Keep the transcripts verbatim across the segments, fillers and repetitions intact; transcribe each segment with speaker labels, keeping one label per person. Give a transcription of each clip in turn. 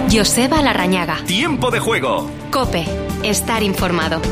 Speaker 1: Joseba Larrañaga.
Speaker 2: Tiempo de juego.
Speaker 1: COPE. Estar informado.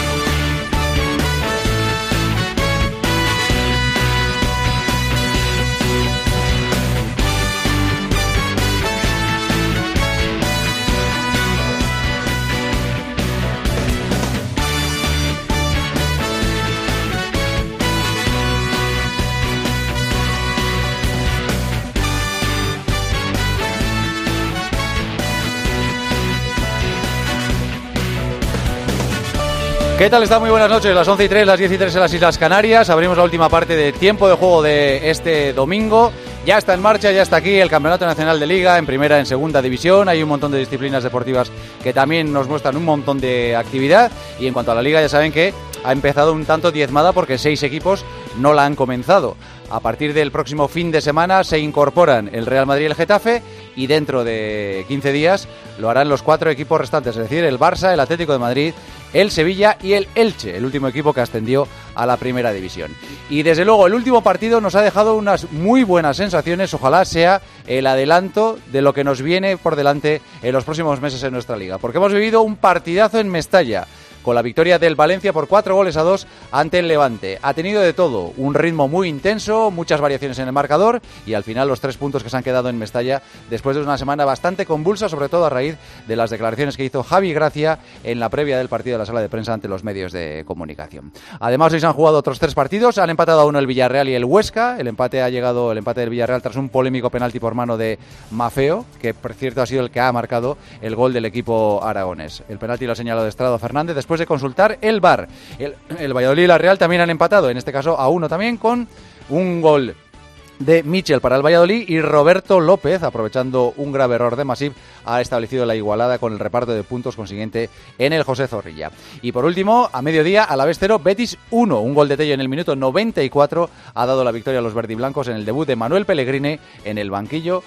Speaker 3: ¿Qué tal está? Muy buenas noches, las once y tres, las diez y tres en las Islas Canarias. Abrimos la última parte de tiempo de juego de este domingo. Ya está en marcha, ya está aquí el Campeonato Nacional de Liga, en primera, en segunda división. Hay un montón de disciplinas deportivas que también nos muestran un montón de actividad. Y en cuanto a la Liga, ya saben que ha empezado un tanto diezmada porque seis equipos no la han comenzado. A partir del próximo fin de semana se incorporan el Real Madrid y el Getafe, y dentro de quince días lo harán los cuatro equipos restantes, es decir, el Barça, el Atlético de Madrid, el Sevilla y el Elche, el último equipo que ascendió a la primera división. Y desde luego el último partido nos ha dejado unas muy buenas sensaciones. Ojalá sea el adelanto de lo que nos viene por delante en los próximos meses en nuestra liga, porque hemos vivido un partidazo en Mestalla, con la victoria del Valencia por cuatro goles a dos ante el Levante. Ha tenido de todo, un ritmo muy intenso, muchas variaciones en el marcador y al final los tres puntos que se han quedado en Mestalla después de una semana bastante convulsa, sobre todo a raíz de las declaraciones que hizo Javi Gracia en la previa del partido de la sala de prensa ante los medios de comunicación. Además, hoy se han jugado otros tres partidos, han empatado a uno el Villarreal y el Huesca. El empate ha llegado, el empate del Villarreal tras un polémico penalti por mano de Mafeo, que por cierto ha sido el que ha marcado el gol del equipo aragonés. El penalti lo ha señalado Estrado Fernández después de consultar el V A R. El, el Valladolid y la Real también han empatado, en este caso a uno también, con un gol de Michel para el Valladolid, y Roberto López, aprovechando un grave error de Masip, ha establecido la igualada con el reparto de puntos consiguiente en el José Zorrilla. Y por último, a mediodía, Alavés cero, Betis uno. Un gol de Tello en el minuto noventa y cuatro ha dado la victoria a los verdiblancos en el debut de Manuel Pellegrini en el banquillo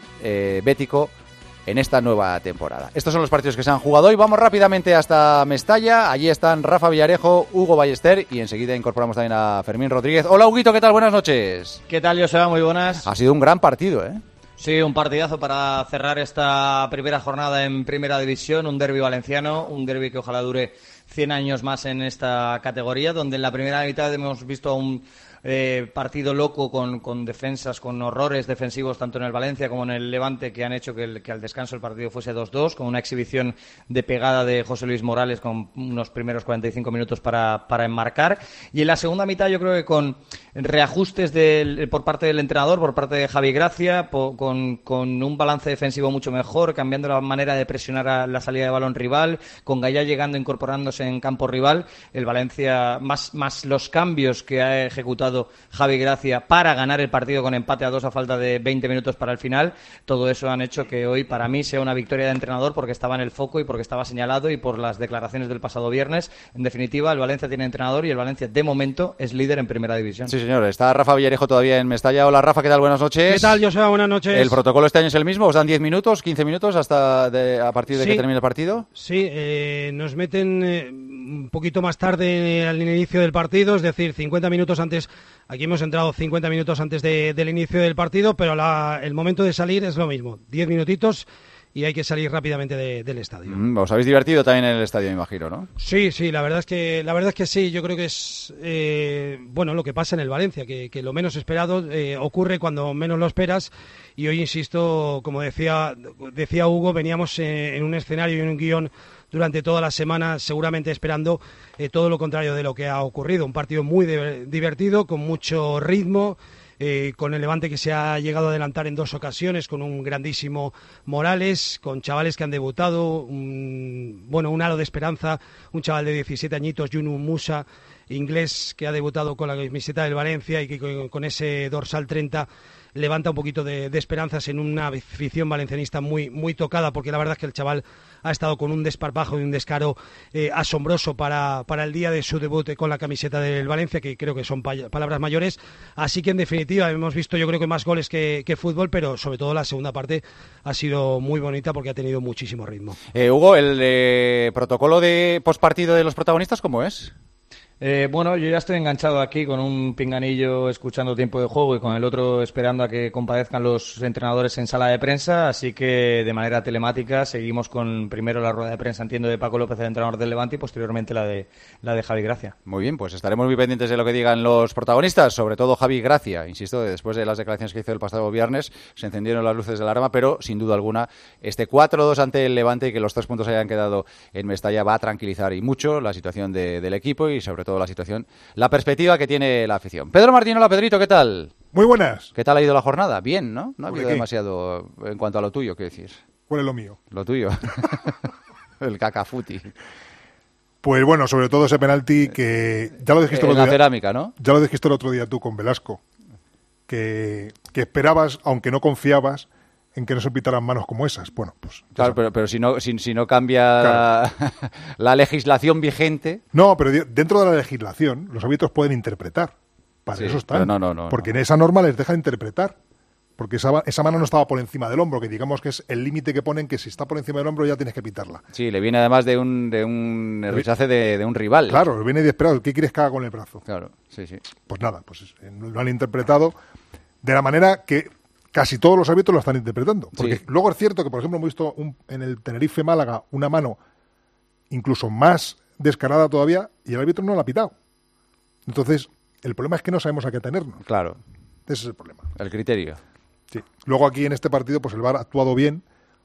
Speaker 3: eh, bético en esta nueva temporada. Estos son los partidos que se han jugado hoy. Vamos rápidamente hasta Mestalla. Allí están Rafa Villarejo, Hugo Ballester, y enseguida incorporamos también a Fermín Rodríguez. Hola, Huguito, ¿qué tal? Buenas noches.
Speaker 4: ¿Qué tal, Joseba? Muy buenas.
Speaker 3: Ha sido un gran partido, ¿eh?
Speaker 4: Sí, un partidazo para cerrar esta primera jornada en Primera División, un derbi valenciano, un derbi que ojalá dure cien años más en esta categoría, donde en la primera mitad hemos visto a un Eh, partido loco con, con defensas, con horrores defensivos tanto en el Valencia como en el Levante, que han hecho que, el, que al descanso el partido fuese dos dos, con una exhibición de pegada de José Luis Morales con unos primeros cuarenta y cinco minutos para, para enmarcar. Y en la segunda mitad yo creo que con reajustes del, por parte del entrenador, por parte de Javi Gracia, po, con, con un balance defensivo mucho mejor, cambiando la manera de presionar a la salida de balón rival, con Gallá llegando, incorporándose en campo rival, el Valencia, más, más los cambios que ha ejecutado Javi Gracia para ganar el partido con empate a dos a falta de veinte minutos para el final. Todo eso han hecho que hoy para mí sea una victoria de entrenador, porque estaba en el foco y porque estaba señalado, y por las declaraciones del pasado viernes. En definitiva, el Valencia tiene entrenador y el Valencia de momento es líder en Primera División.
Speaker 3: Sí, señor. Está Rafa Villarejo todavía en Mestalla. Hola, Rafa, ¿qué tal? Buenas noches.
Speaker 5: ¿Qué tal, Joseba? Buenas noches.
Speaker 3: ¿El protocolo este año es el mismo? ¿Os dan diez minutos, quince minutos hasta de, a partir de
Speaker 5: sí,
Speaker 3: que termine el partido?
Speaker 5: Sí, eh, nos meten eh, un poquito más tarde al inicio del partido, es decir, cincuenta minutos antes. Aquí hemos entrado cincuenta minutos antes de, del inicio del partido, pero la, el momento de salir es lo mismo, diez minutitos, y hay que salir rápidamente de, del estadio.
Speaker 3: Mm, os habéis divertido también en el estadio, me imagino, ¿no?
Speaker 5: Sí, sí, la verdad es que la verdad es que sí. Yo creo que es eh, bueno lo que pasa en el Valencia, que, que lo menos esperado eh, ocurre cuando menos lo esperas. Y hoy, insisto, como decía decía Hugo, veníamos eh, en un escenario y en un guión durante toda la semana, seguramente esperando eh, todo lo contrario de lo que ha ocurrido. Un partido muy de, divertido, con mucho ritmo, eh, con el Levante que se ha llegado a adelantar en dos ocasiones, con un grandísimo Morales, con chavales que han debutado, un, bueno, un halo de esperanza, un chaval de diecisiete añitos, Yunus Musa, inglés, que ha debutado con la camiseta del Valencia y que con, con ese dorsal treinta levanta un poquito de, de esperanzas en una afición valencianista muy, muy tocada, porque la verdad es que el chaval ha estado con un desparpajo y un descaro eh, asombroso para, para el día de su debut con la camiseta del Valencia, que creo que son pa- palabras mayores. Así que en definitiva hemos visto, yo creo que más goles que, que fútbol, pero sobre todo la segunda parte ha sido muy bonita porque ha tenido muchísimo ritmo.
Speaker 3: Eh, Hugo, ¿el eh, protocolo de postpartido de los protagonistas cómo es?
Speaker 4: Eh, bueno, yo ya estoy enganchado aquí con un pinganillo escuchando tiempo de juego y con el otro esperando a que comparezcan los entrenadores en sala de prensa, así que de manera telemática seguimos con primero la rueda de prensa, entiendo, de Paco López, el entrenador del Levante, y posteriormente la de la de Javi Gracia.
Speaker 3: Muy bien, pues estaremos muy pendientes de lo que digan los protagonistas, sobre todo Javi Gracia. Insisto, después de las declaraciones que hizo el pasado viernes, se encendieron las luces de la alarma, pero sin duda alguna este cuatro dos ante el Levante y que los tres puntos hayan quedado en Mestalla va a tranquilizar y mucho la situación de, del equipo y sobre todo la situación, la perspectiva que tiene la afición. Pedro Martín, hola Pedrito, ¿qué tal?
Speaker 2: Muy buenas.
Speaker 3: ¿Qué tal ha ido la jornada? Bien, ¿no? No ha habido
Speaker 2: ¿Qué?
Speaker 3: demasiado en cuanto a lo tuyo, quiero decir.
Speaker 2: ¿Cuál es lo mío?
Speaker 3: Lo tuyo. El cacafuti.
Speaker 2: Pues bueno, sobre todo ese penalti que ya lo dijiste el
Speaker 3: En
Speaker 2: otro
Speaker 3: la
Speaker 2: día.
Speaker 3: cerámica, ¿no?
Speaker 2: Ya lo dijiste el otro día tú con Velasco, que, que esperabas, aunque no confiabas, en que no se pitaran manos como esas. Bueno, pues...
Speaker 3: Claro, pero, pero si no si, si no cambia
Speaker 2: Claro.
Speaker 3: la, la legislación vigente...
Speaker 2: No, pero di- dentro de la legislación los árbitros pueden interpretar. Para
Speaker 3: Sí,
Speaker 2: eso están.
Speaker 3: pero no, no, no,
Speaker 2: porque
Speaker 3: no.
Speaker 2: en esa norma les deja interpretar. Porque esa, va- esa mano no estaba por encima del hombro, que digamos que es el límite que ponen, que si está por encima del hombro ya tienes que pitarla.
Speaker 3: Sí, le viene además de un, de un rechace de, de un rival.
Speaker 2: Claro, viene desesperado. ¿Qué quieres que haga con el brazo?
Speaker 3: Claro, sí, sí.
Speaker 2: Pues nada, pues eh, lo han interpretado de la manera que casi todos los árbitros lo están interpretando. Porque
Speaker 3: Sí.
Speaker 2: luego es cierto que, por ejemplo, hemos visto un- en el Tenerife-Málaga una mano incluso más descarada todavía y el árbitro no la ha pitado. Entonces, el problema es que no sabemos a qué tenernos.
Speaker 3: Claro,
Speaker 2: Ese es el problema.
Speaker 3: el criterio.
Speaker 2: Sí. Luego aquí en este partido, pues el V A R ha actuado bien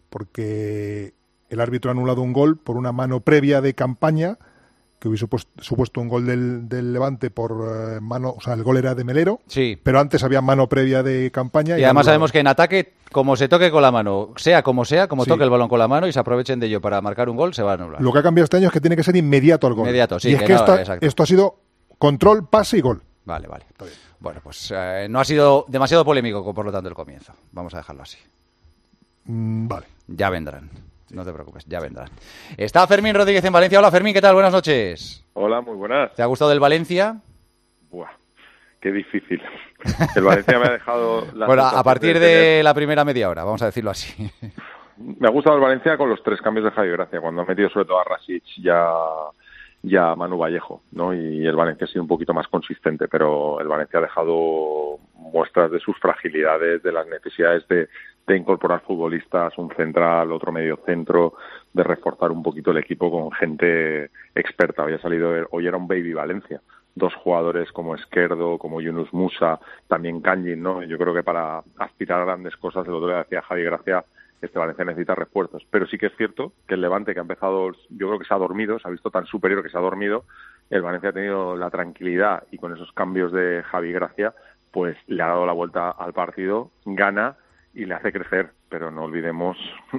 Speaker 2: porque el árbitro ha anulado un gol por una mano previa de Campaña, que hubiese supuesto, supuesto un gol del, del Levante por eh, mano, o sea, el gol era de Melero,
Speaker 3: Sí.
Speaker 2: pero antes había mano previa de Campaña.
Speaker 3: Y además
Speaker 2: anulado.
Speaker 3: sabemos que en ataque, como se toque con la mano, sea como sea, como
Speaker 2: Sí.
Speaker 3: toque el balón con la mano y se aprovechen de ello para marcar un gol, se va a anular.
Speaker 2: Lo que ha cambiado este año es que tiene que ser inmediato al gol.
Speaker 3: Inmediato, sí,
Speaker 2: Y es
Speaker 3: que
Speaker 2: que,
Speaker 3: no,
Speaker 2: esta-
Speaker 3: exacto.
Speaker 2: esto ha sido control, pase y gol.
Speaker 3: Vale, vale.
Speaker 2: Está bien.
Speaker 3: Bueno, pues eh, no ha sido demasiado polémico, por lo tanto, el comienzo. Vamos a dejarlo así.
Speaker 2: Mm, vale.
Speaker 3: Ya vendrán. No te preocupes, ya vendrán. Está Fermín Rodríguez en Valencia. Hola Fermín, ¿qué tal? Buenas noches.
Speaker 6: Hola, muy buenas.
Speaker 3: ¿Te ha gustado el Valencia?
Speaker 6: Buah, qué difícil. El Valencia me ha dejado... la
Speaker 3: Bueno, a
Speaker 6: sensación
Speaker 3: partir
Speaker 6: de
Speaker 3: de
Speaker 6: tener-
Speaker 3: la primera media hora, vamos a decirlo así.
Speaker 6: Me ha gustado el Valencia con los tres cambios de Javi Gracia, cuando ha metido sobre todo a Rasic y a, y a Manu Vallejo, ¿no? Y el Valencia ha sido un poquito más consistente, pero el Valencia ha dejado muestras de sus fragilidades, de las necesidades de, de incorporar futbolistas, un central, otro medio centro, de reforzar un poquito el equipo con gente experta. Hoy ha salido, el- hoy era un baby Valencia. Dos jugadores como Esquerdo, como Yunus Musa, también Kangin, ¿no? Yo creo que para aspirar a grandes cosas, el otro día decía Javi Gracia, este Valencia necesita refuerzos. Pero sí que es cierto que el Levante, que ha empezado, yo creo que se ha dormido, se ha visto tan superior que se ha dormido, el Valencia ha tenido la tranquilidad y con esos cambios de Javi Gracia, pues le ha dado la vuelta al partido, gana y le hace crecer. Pero no olvidemos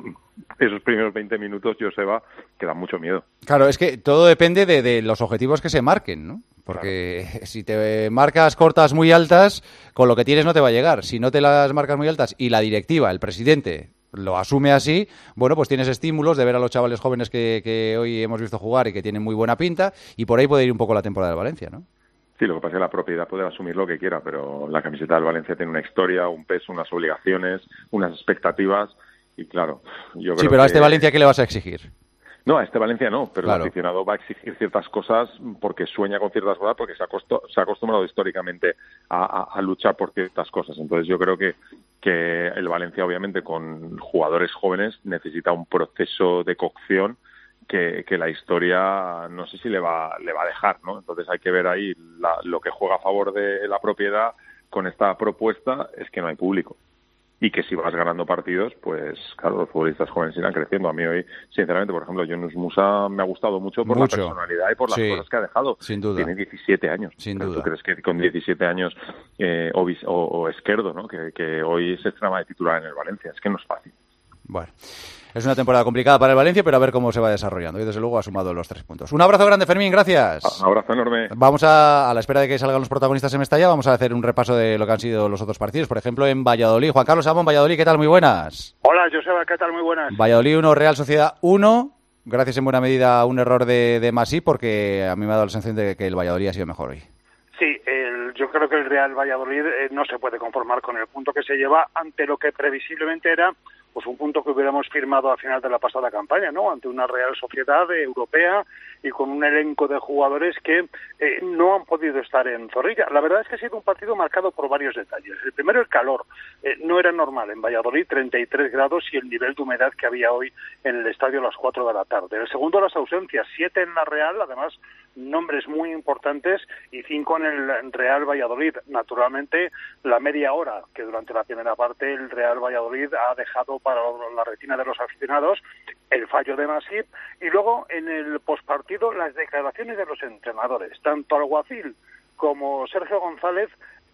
Speaker 6: esos primeros veinte minutos, Joseba, que dan mucho miedo.
Speaker 3: Claro, es que todo depende de, de los objetivos que se marquen, ¿no? Porque si te marcas cortas muy altas, con lo que tienes no te va a llegar. Si no te las marcas muy altas y la directiva, el presidente, lo asume así, bueno, pues tienes estímulos de ver a los chavales jóvenes que, que hoy hemos visto jugar y que tienen muy buena pinta, y por ahí puede ir un poco la temporada del Valencia, ¿no?
Speaker 6: Sí, lo que pasa es que la propiedad puede asumir lo que quiera, pero la camiseta del Valencia tiene una historia, un peso, unas obligaciones, unas expectativas, y claro, yo creo
Speaker 3: Sí, pero a este
Speaker 6: que-
Speaker 3: Valencia, ¿qué le vas a exigir?
Speaker 6: No, a este Valencia no, pero
Speaker 3: Claro.
Speaker 6: el aficionado va a exigir ciertas cosas porque sueña con ciertas cosas, porque se ha, acosto- se ha acostumbrado históricamente a, a- a luchar por ciertas cosas. Entonces yo creo que, que el Valencia, obviamente, con jugadores jóvenes, necesita un proceso de cocción que, que la historia no sé si le va, le va a dejar, ¿no? Entonces hay que ver ahí la- lo que juega a favor de la propiedad con esta propuesta es que no hay público. Y que si vas ganando partidos, pues claro, los futbolistas jóvenes irán creciendo. A mí hoy, sinceramente, por ejemplo, Yunus Musa me ha gustado mucho por
Speaker 3: Mucho.
Speaker 6: la personalidad y por las
Speaker 3: Sí,
Speaker 6: cosas que ha dejado.
Speaker 3: sin duda.
Speaker 6: Tiene diecisiete años.
Speaker 3: Sin
Speaker 6: Pero
Speaker 3: duda.
Speaker 6: ¿Tú crees que con diecisiete años eh, o, Vis- o, o Esquerdo, ¿no? que, que hoy se estrena de titular en el Valencia? Es que no es fácil.
Speaker 3: Bueno, es una temporada complicada para el Valencia, pero a ver cómo se va desarrollando. Y desde luego ha sumado los tres puntos. Un abrazo grande, Fermín, gracias.
Speaker 6: Un abrazo enorme.
Speaker 3: Vamos a, a la espera de que salgan los protagonistas en Mestalla, vamos a hacer un repaso de lo que han sido los otros partidos. Por ejemplo, en Valladolid. Juan Carlos Amón, Valladolid, ¿qué tal? Muy buenas.
Speaker 7: Hola, Joseba, ¿qué tal? Muy buenas.
Speaker 3: Valladolid uno, Real Sociedad uno. Gracias en buena medida a un error de, de Masí, porque a mí me ha dado la sensación de que el Valladolid ha sido mejor hoy.
Speaker 7: Sí, el, yo creo que el Real Valladolid eh, no se puede conformar con el punto que se lleva ante lo que previsiblemente era pues un punto que hubiéramos firmado a final de la pasada campaña, ¿no? Ante una Real Sociedad europea y con un elenco de jugadores que eh, no han podido estar en Zorrilla. La verdad es que ha sido un partido marcado por varios detalles. El primero, el calor. Eh, no era normal en Valladolid, treinta y tres grados y el nivel de humedad que había hoy en el estadio a las cuatro de la tarde. El segundo, las ausencias. Siete en la Real, además nombres muy importantes, y cinco en el Real Valladolid. Naturalmente, la media hora que durante la primera parte el Real Valladolid ha dejado para la retina de los aficionados, el fallo de Masip, y luego en el pospartido las declaraciones de los entrenadores. Tanto Alguacil como Sergio González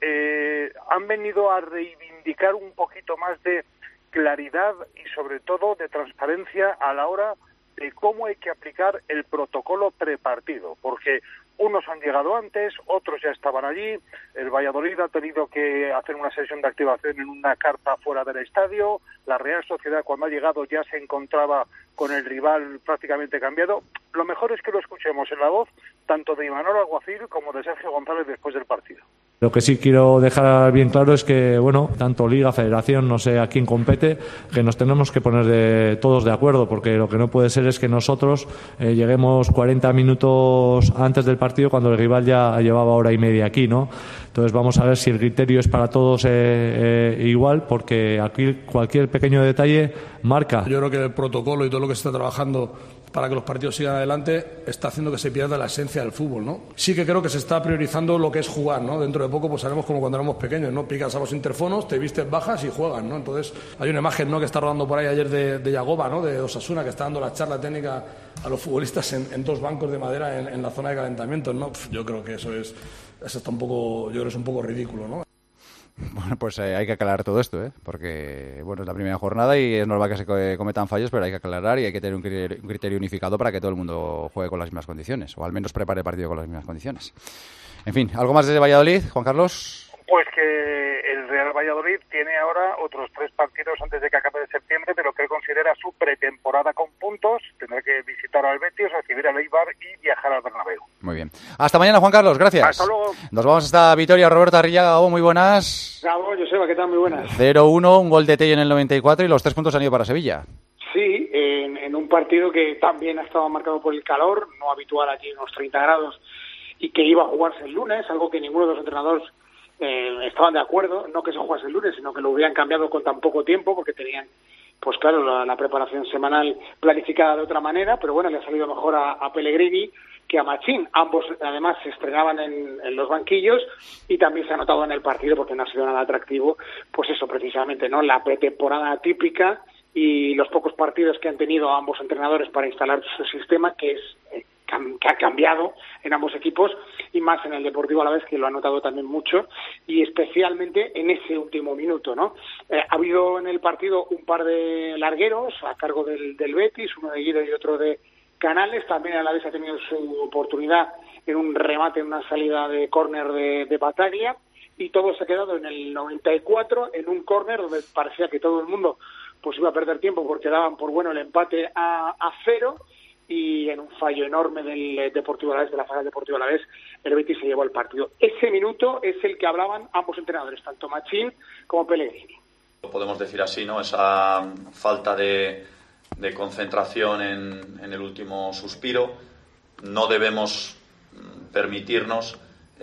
Speaker 7: eh, han venido a reivindicar un poquito más de claridad y sobre todo de transparencia a la hora de cómo hay que aplicar el protocolo prepartido, porque unos han llegado antes, otros ya estaban allí. El Valladolid ha tenido que hacer una sesión de activación en una carpa fuera del estadio. La Real Sociedad, cuando ha llegado, ya se encontraba con el rival prácticamente cambiado. Lo mejor es que lo escuchemos en la voz tanto de Imanol Alguacil como de Sergio González después del partido.
Speaker 8: Lo que sí quiero dejar bien claro es que, bueno, tanto Liga, Federación, no sé a quién compete, que nos tenemos que poner de, todos de acuerdo, porque lo que no puede ser es que nosotros eh, lleguemos cuarenta minutos antes del partido cuando el rival ya llevaba hora y media aquí, ¿no? Entonces vamos a ver si el criterio es para todos eh, eh, igual, porque aquí cualquier pequeño detalle marca.
Speaker 9: Yo creo que el protocolo y todo lo que se está trabajando para que los partidos sigan adelante está haciendo que se pierda la esencia del fútbol, ¿no? Sí que creo que se está priorizando lo que es jugar, ¿no? Dentro de poco pues haremos como cuando éramos pequeños, ¿no? Picas a los interfonos, te vistes, bajas y juegan, ¿no? Entonces hay una imagen, ¿no?, que está rodando por ahí ayer de, de Yagoba, ¿no?, de Osasuna, que está dando la charla técnica a los futbolistas en, en dos bancos de madera en, en la zona de calentamiento, ¿no? Pff, yo creo que eso es eso está un poco, yo creo que es un poco ridículo, ¿no?
Speaker 3: Bueno, pues eh, hay que aclarar todo esto, ¿eh? Porque bueno, es la primera jornada y es normal que se cometan fallos, pero hay que aclarar y hay que tener un criterio, un criterio unificado para que todo el mundo juegue con las mismas condiciones, o al menos prepare el partido con las mismas condiciones. En fin, ¿algo más desde Valladolid, Juan Carlos?
Speaker 7: Pues que el Real Valladolid tiene ahora otros tres partidos antes de que acabe de septiembre de lo que él considera su pretemporada con puntos. Tendrá que visitar al Betis, recibir al Eibar y viajar al Bernabéu.
Speaker 3: Muy bien. Hasta mañana, Juan Carlos. Gracias.
Speaker 7: Hasta luego.
Speaker 3: Nos vamos hasta Vitoria. Roberto Arrillaga, Gabo, muy buenas.
Speaker 10: Gabo, Joseba, ¿qué tal? Muy buenas.
Speaker 3: cero uno, un gol de Tello en el noventa y cuatro y los tres puntos han ido para Sevilla.
Speaker 10: Sí, en, en un partido que también ha estado marcado por el calor, no habitual aquí, unos treinta grados, y que iba a jugarse el lunes, algo que ninguno de los entrenadores Eh, estaban de acuerdo, no que se jugase el lunes, sino que lo hubieran cambiado con tan poco tiempo, porque tenían, pues claro, la, la preparación semanal planificada de otra manera, pero bueno, le ha salido mejor a, a Pellegrini que a Machín. Ambos, además, se estrenaban en, en los banquillos y también se ha notado en el partido, porque no ha sido nada atractivo, pues eso, precisamente, ¿no? La pretemporada típica y los pocos partidos que han tenido ambos entrenadores para instalar su sistema, que es eh, que ha cambiado en ambos equipos, y más en el Deportivo Alavés, que lo ha notado también mucho, y especialmente en ese último minuto, ¿no? Eh, ha habido en el partido un par de largueros a cargo del, del Betis, uno de Guido y otro de Canales. También Alavés ha tenido su oportunidad en un remate, en una salida de córner de, de Bataglia, y todo se ha quedado en el noventa y cuatro, en un córner donde parecía que todo el mundo pues iba a perder tiempo porque daban por bueno el empate a, a cero, y en un fallo enorme del Deportivo Alavés, de la Faga Deportivo Alavés, el Betis se llevó el partido. Ese minuto es el que hablaban ambos entrenadores, tanto Machín como Pellegrini.
Speaker 11: Podemos decir así, ¿no? Esa falta de, de concentración en, en el último suspiro. No debemos permitirnos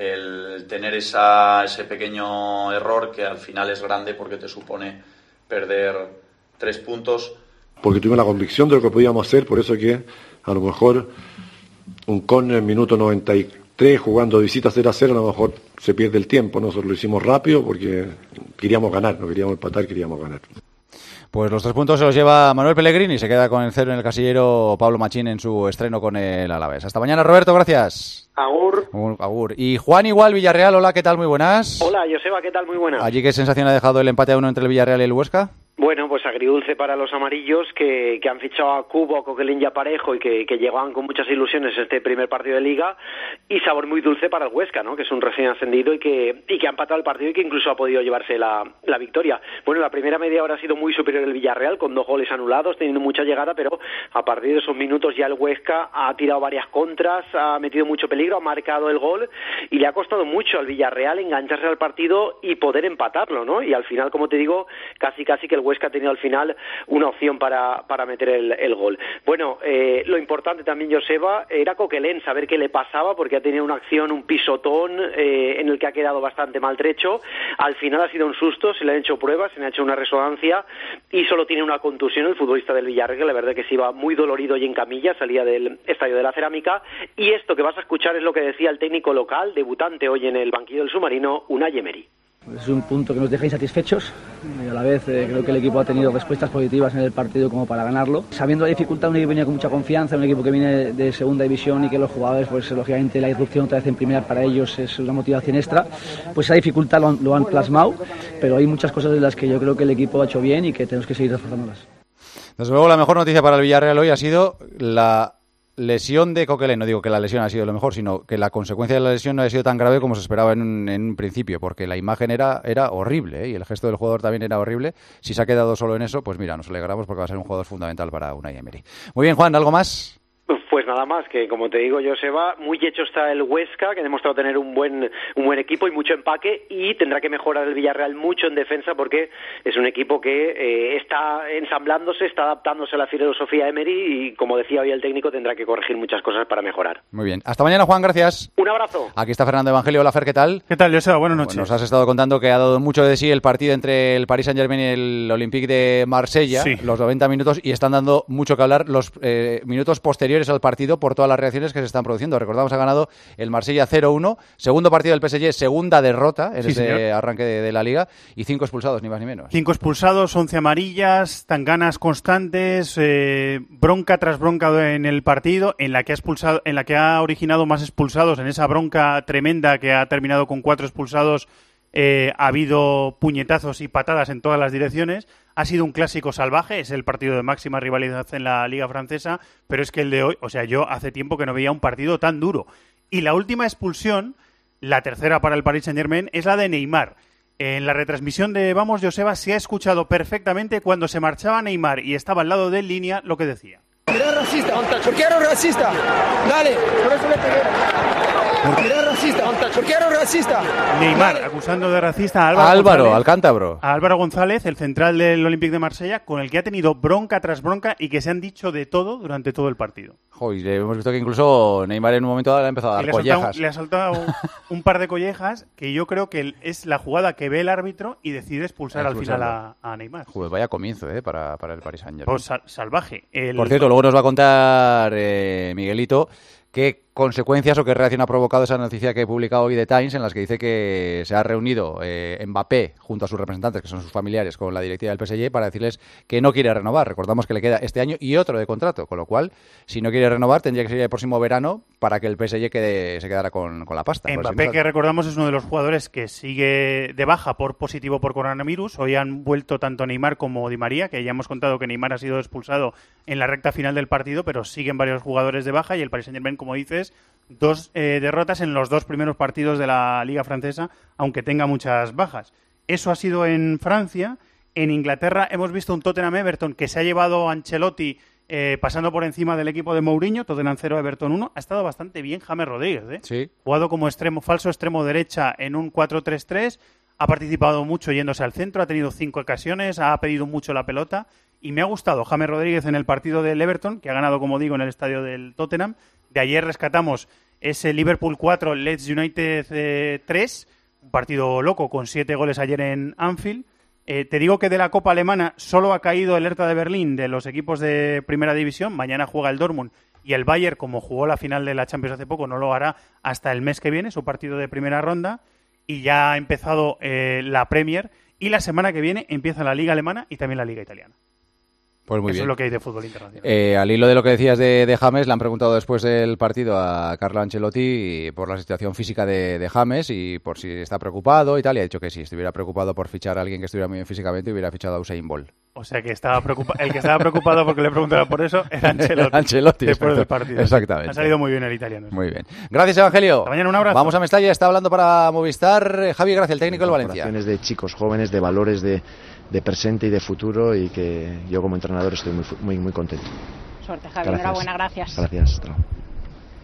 Speaker 11: el tener esa, ese pequeño error que al final es grande porque te supone perder tres puntos.
Speaker 12: Porque tuvimos la convicción de lo que podíamos hacer, por eso que a lo mejor un córner en minuto noventa y tres jugando de visita cero a cero, a lo mejor se pierde el tiempo. Nosotros lo hicimos rápido porque queríamos ganar, no queríamos empatar, queríamos ganar.
Speaker 3: Pues los tres puntos se los lleva Manuel Pellegrini y se queda con el cero en el casillero Pablo Machín en su estreno con el Alavés. Hasta mañana, Roberto, gracias.
Speaker 10: Agur.
Speaker 3: Agur. Y Juan Igual, Villarreal, hola, ¿qué tal? Muy buenas.
Speaker 13: Hola, Joseba, ¿qué tal? Muy buenas.
Speaker 3: ¿Allí qué sensación ha dejado el empate a uno entre el Villarreal y el Huesca?
Speaker 13: Bueno, pues agridulce para los amarillos que, que han fichado a Cubo, a Coquelin y a Parejo y que, que llegaban con muchas ilusiones este primer partido de Liga, y sabor muy dulce para el Huesca, ¿no? Que es un recién ascendido y que y que ha empatado el partido y que incluso ha podido llevarse la, la victoria. Bueno, la primera media hora ha sido muy superior el Villarreal, con dos goles anulados, teniendo mucha llegada, pero a partir de esos minutos ya el Huesca ha tirado varias contras, ha metido mucho peligro, ha marcado el gol y le ha costado mucho al Villarreal engancharse al partido y poder empatarlo, ¿no? Y al final, como te digo, casi casi que el Huesca ha tenido al final una opción para, para meter el, el gol. Bueno, eh, lo importante también, Joseba, era Coquelin, saber qué le pasaba, porque ha tenido una acción, un pisotón eh, en el que ha quedado bastante maltrecho. Al final ha sido un susto, se le han hecho pruebas, se le ha hecho una resonancia y solo tiene una contusión el futbolista del Villarreal. La verdad que se iba muy dolorido y en camilla, salía del estadio de la Cerámica. Y esto que vas a escuchar es lo que decía el técnico local, debutante hoy en el banquillo del Submarino, Unai Emery.
Speaker 14: Es un punto que nos deja insatisfechos y a la vez eh, creo que el equipo ha tenido respuestas positivas en el partido como para ganarlo. Sabiendo la dificultad, un equipo venía con mucha confianza, un equipo que viene de segunda división y que los jugadores, pues lógicamente la irrupción otra vez en primera para ellos es una motivación extra, pues esa dificultad lo han, lo han plasmado, pero hay muchas cosas de las que yo creo que el equipo ha hecho bien y que tenemos que seguir reforzándolas.
Speaker 3: Desde luego la mejor noticia para el Villarreal hoy ha sido la lesión de Coquelin. No digo que la lesión ha sido lo mejor, sino que la consecuencia de la lesión no ha sido tan grave como se esperaba en un, en un principio, porque la imagen era, era horrible, ¿eh? Y el gesto del jugador también era horrible. Si se ha quedado solo en eso, pues mira, nos alegramos porque va a ser un jugador fundamental para Unai Emery. Muy bien, Juan, ¿algo más?
Speaker 13: Pues nada más, que como te digo, Joseba, muy hecho está el Huesca, que ha demostrado tener un buen un buen equipo y mucho empaque, y tendrá que mejorar el Villarreal mucho en defensa porque es un equipo que eh, está ensamblándose, está adaptándose a la filosofía Emery y, como decía hoy el técnico, tendrá que corregir muchas cosas para mejorar.
Speaker 3: Muy bien. Hasta mañana, Juan, gracias.
Speaker 13: Un abrazo.
Speaker 3: Aquí está Fernando Evangelio. Hola, Fer, ¿qué tal?
Speaker 15: ¿Qué tal, Joseba? Buenas noches.
Speaker 3: Bueno, nos has estado contando que ha dado mucho de sí el partido entre el Paris Saint-Germain y el Olympique de Marsella, sí. Los noventa minutos, y están dando mucho que hablar los eh, minutos posteriores al partido por todas las reacciones que se están produciendo. Recordamos, ha ganado el Marsella cero uno, segundo partido del P S G, segunda derrota en sí, ese señor. arranque de, de la Liga, y cinco expulsados, ni más ni menos.
Speaker 15: Cinco expulsados, once amarillas, tanganas constantes, eh, bronca tras bronca en el partido, en la que ha expulsado, en la que ha originado más expulsados, en esa bronca tremenda que ha terminado con cuatro expulsados. Eh, ha habido puñetazos y patadas en todas las direcciones. Ha sido un clásico salvaje, es el partido de máxima rivalidad en la Liga Francesa, pero es que el de hoy, o sea, yo hace tiempo que no veía un partido tan duro. Y la última expulsión, la tercera para el Paris Saint-Germain, es la de Neymar. En la retransmisión de Vamos, Joseba, se ha escuchado perfectamente cuando se marchaba Neymar y estaba al lado de en línea lo que decía.
Speaker 16: Era racista, ¿por qué era racista? Dale, por eso le pegué. Era racista, ¿por qué era racista?
Speaker 15: Neymar
Speaker 16: Dale.
Speaker 15: Acusando de racista a Álvaro,
Speaker 3: Álvaro
Speaker 15: González,
Speaker 3: al cántabro.
Speaker 15: A Álvaro González, el central del Olympique de Marsella, con el que ha tenido bronca tras bronca y que se han dicho de todo durante todo el partido.
Speaker 3: Joder, hemos visto que incluso Neymar en un momento dado le ha empezado a dar
Speaker 15: le
Speaker 3: collejas.
Speaker 15: Soltado, le ha soltado un par de collejas que yo creo que es la jugada que ve el árbitro y decide expulsar al final a, a Neymar.
Speaker 3: Joder, vaya comienzo eh, para, para el Paris Saint-Germain.
Speaker 15: Pues sal, salvaje. El...
Speaker 3: Por cierto, luego nos va a contar eh, Miguelito qué consecuencias o qué reacción ha provocado esa noticia que he publicado hoy de Times, en las que dice que se ha reunido eh, Mbappé junto a sus representantes, que son sus familiares, con la directiva del P S G para decirles que no quiere renovar. Recordamos que le queda este año y otro de contrato, con lo cual, si no quiere renovar, tendría que ser el próximo verano para que el P S G quede, se quedara con, con la pasta.
Speaker 15: Mbappé, que recordamos es uno de los jugadores que sigue de baja por positivo por coronavirus. Hoy han vuelto tanto Neymar como Di María, que ya hemos contado que Neymar ha sido expulsado en la recta final del partido, pero siguen varios jugadores de baja y el Paris Saint-Germain, como dices, dos eh, derrotas en los dos primeros partidos de la Liga Francesa, aunque tenga muchas bajas. Eso ha sido en Francia. En Inglaterra hemos visto un Tottenham-Everton que se ha llevado a Ancelotti eh, pasando por encima del equipo de Mourinho. Tottenham cero, Everton uno. Ha estado bastante bien James Rodríguez, ¿eh?
Speaker 3: Sí.
Speaker 15: Jugado como extremo falso, extremo derecha en un cuatro tres tres. Ha participado mucho yéndose al centro, ha tenido cinco ocasiones, ha pedido mucho la pelota. Y me ha gustado James Rodríguez en el partido del Everton, que ha ganado, como digo, en el estadio del Tottenham. De ayer rescatamos ese Liverpool cuatro, Leeds United eh, tres, un partido loco con siete goles ayer en Anfield. Eh, te digo que de la Copa Alemana solo ha caído el Hertha de Berlín de los equipos de Primera División. Mañana juega el Dortmund y el Bayern, como jugó la final de la Champions hace poco, no lo hará hasta el mes que viene, su partido de primera ronda. Y ya ha empezado eh, la Premier y la semana que viene empieza la Liga Alemana y también la Liga Italiana.
Speaker 3: Pues muy
Speaker 15: Eso
Speaker 3: bien.
Speaker 15: es lo que hay de fútbol internacional.
Speaker 3: Eh, al hilo de lo que decías de, de James, le han preguntado después del partido a Carlo Ancelotti por la situación física de, de James y por si está preocupado y tal, y ha dicho que si estuviera preocupado por fichar a alguien que estuviera muy bien físicamente, hubiera fichado a Usain Bolt.
Speaker 15: O sea que estaba preocupa- el que estaba preocupado porque le preguntaba por eso era Ancelotti.
Speaker 3: Ancelotti,
Speaker 15: después
Speaker 3: exacto.
Speaker 15: del partido.
Speaker 3: Exactamente.
Speaker 15: Ha salido muy bien el italiano.
Speaker 3: Muy bien. Gracias, Evangelio.
Speaker 15: Hasta mañana, un abrazo.
Speaker 3: Vamos a Mestalla, está hablando para Movistar eh, Javi Gracia, el técnico del Valencia.
Speaker 17: Operaciones de chicos jóvenes, de valores de, de presente y de futuro, y que yo como entrenador estoy muy muy muy contento.
Speaker 18: Suerte, Javi.
Speaker 17: Gracias.
Speaker 18: Enhorabuena, gracias.
Speaker 17: Gracias. Hasta luego.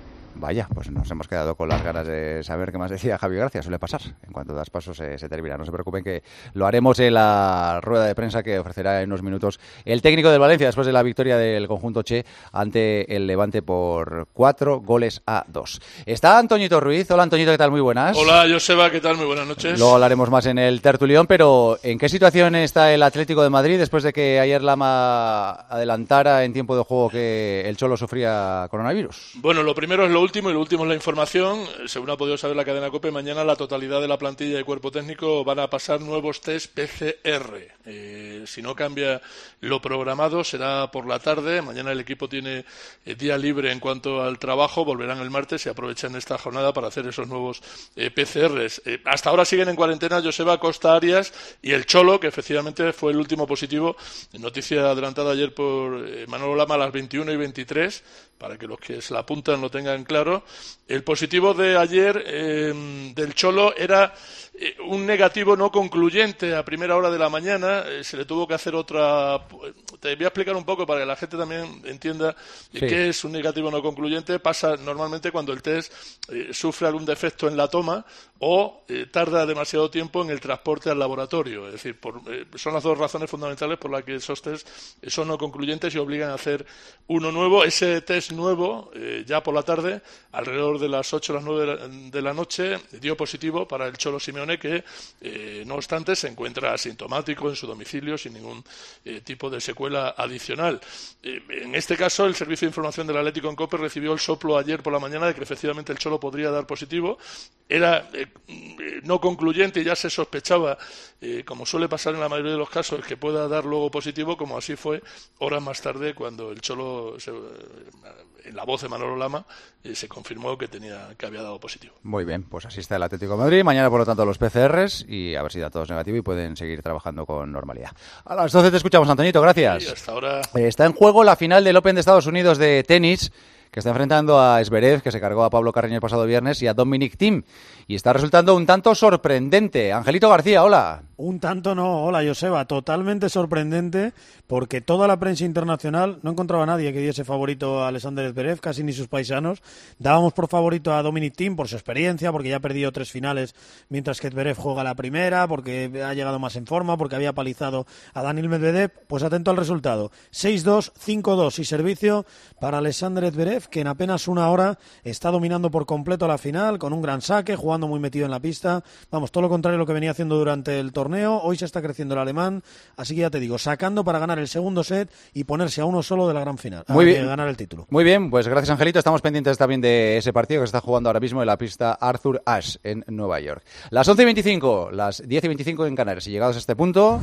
Speaker 3: Vaya, pues nos hemos quedado con las ganas de saber qué más decía Javi Gracia. Suele pasar. En cuanto das pasos se, se termina. No se preocupen que lo haremos en la rueda de prensa que ofrecerá en unos minutos el técnico del Valencia después de la victoria del conjunto Che ante el Levante por cuatro goles a dos. Está Antoñito Ruiz. Hola Antoñito, ¿qué tal? Muy buenas.
Speaker 18: Hola Joseba, ¿qué tal? Muy buenas noches.
Speaker 3: Luego hablaremos más en el tertulión, pero ¿en qué situación está el Atlético de Madrid después de que ayer Lama adelantara en tiempo de juego que el Cholo sufría coronavirus?
Speaker 18: Bueno, lo primero es lo último y lo último es la información. Según ha podido saber la cadena COPE, mañana la totalidad de la plantilla y cuerpo técnico van a pasar nuevos test P C R. Eh, si no cambia lo programado, será por la tarde. Mañana el equipo tiene eh, día libre en cuanto al trabajo. Volverán el martes y aprovechan esta jornada para hacer esos nuevos eh, P C Rs. Eh, hasta ahora siguen en cuarentena Joseba, Costa, Arias y el Cholo, que efectivamente fue el último positivo. Noticia adelantada ayer por eh, Manolo Lama a las veintiuno y veintitrés, para que los que se la apuntan lo tengan claro. El positivo de ayer eh, del Cholo era eh, un negativo no concluyente a primera hora de la mañana. Eh, se le tuvo que hacer otra... Te voy a explicar un poco para que la gente también entienda eh, sí. qué es un negativo no concluyente. Pasa normalmente cuando el test eh, sufre algún defecto en la toma o eh, tarda demasiado tiempo en el transporte al laboratorio. Es decir, por, eh, son las dos razones fundamentales por las que esos test eh, son no concluyentes y obligan a hacer uno nuevo. Ese test nuevo, eh, ya por la tarde, alrededor de las ocho o las nueve de la, de la noche, dio positivo para el Cholo Simeone, que, eh, no obstante, se encuentra asintomático en su domicilio sin ningún eh, tipo de secuela adicional. Eh, en este caso, el Servicio de Información del Atlético en COPE recibió el soplo ayer por la mañana de que efectivamente el Cholo podría dar positivo. Era eh, no concluyente y ya se sospechaba, eh, como suele pasar en la mayoría de los casos, que pueda dar luego positivo, como así fue horas más tarde cuando el Cholo, se, en la voz de Manolo Lama, eh, se confirmó que tenía que había dado positivo.
Speaker 3: Muy bien, pues así está el Atlético de Madrid. Mañana, por lo tanto, los P C Rs y a ver si da todos negativo y pueden seguir trabajando con normalidad. A las doce te escuchamos, Antoñito, gracias.
Speaker 18: Sí, hasta ahora.
Speaker 3: Eh, está en juego la final del Open de Estados Unidos de tenis, que está enfrentando a Zverev, que se cargó a Pablo Carreño el pasado viernes, y a Dominic Thiem. Y está resultando un tanto sorprendente. Angelito García, hola.
Speaker 19: Un tanto no, hola Joseba, totalmente sorprendente, porque toda la prensa internacional no encontraba a nadie que diese favorito a Alexander Zverev, casi ni sus paisanos. Dábamos por favorito a Dominic Thiem por su experiencia, porque ya ha perdido tres finales, mientras que Zverev juega la primera, porque ha llegado más en forma, porque había palizado a Daniil Medvedev. Pues atento al resultado, seis dos, cinco dos y servicio para Alexander Zverev, que en apenas una hora está dominando por completo la final, con un gran saque, jugando muy metido en la pista. Vamos, todo lo contrario a lo que venía haciendo durante el torneo. Hoy se está creciendo el alemán, así que ya te digo, sacando para ganar el segundo set y ponerse a uno solo de la gran final,
Speaker 3: muy bien,
Speaker 19: ganar el título.
Speaker 3: Muy bien, pues gracias Angelito, estamos pendientes también de ese partido que se está jugando ahora mismo en la pista Arthur Ashe en Nueva York. Las once y veinticinco, las diez y veinticinco en Canarias, y llegados a este punto...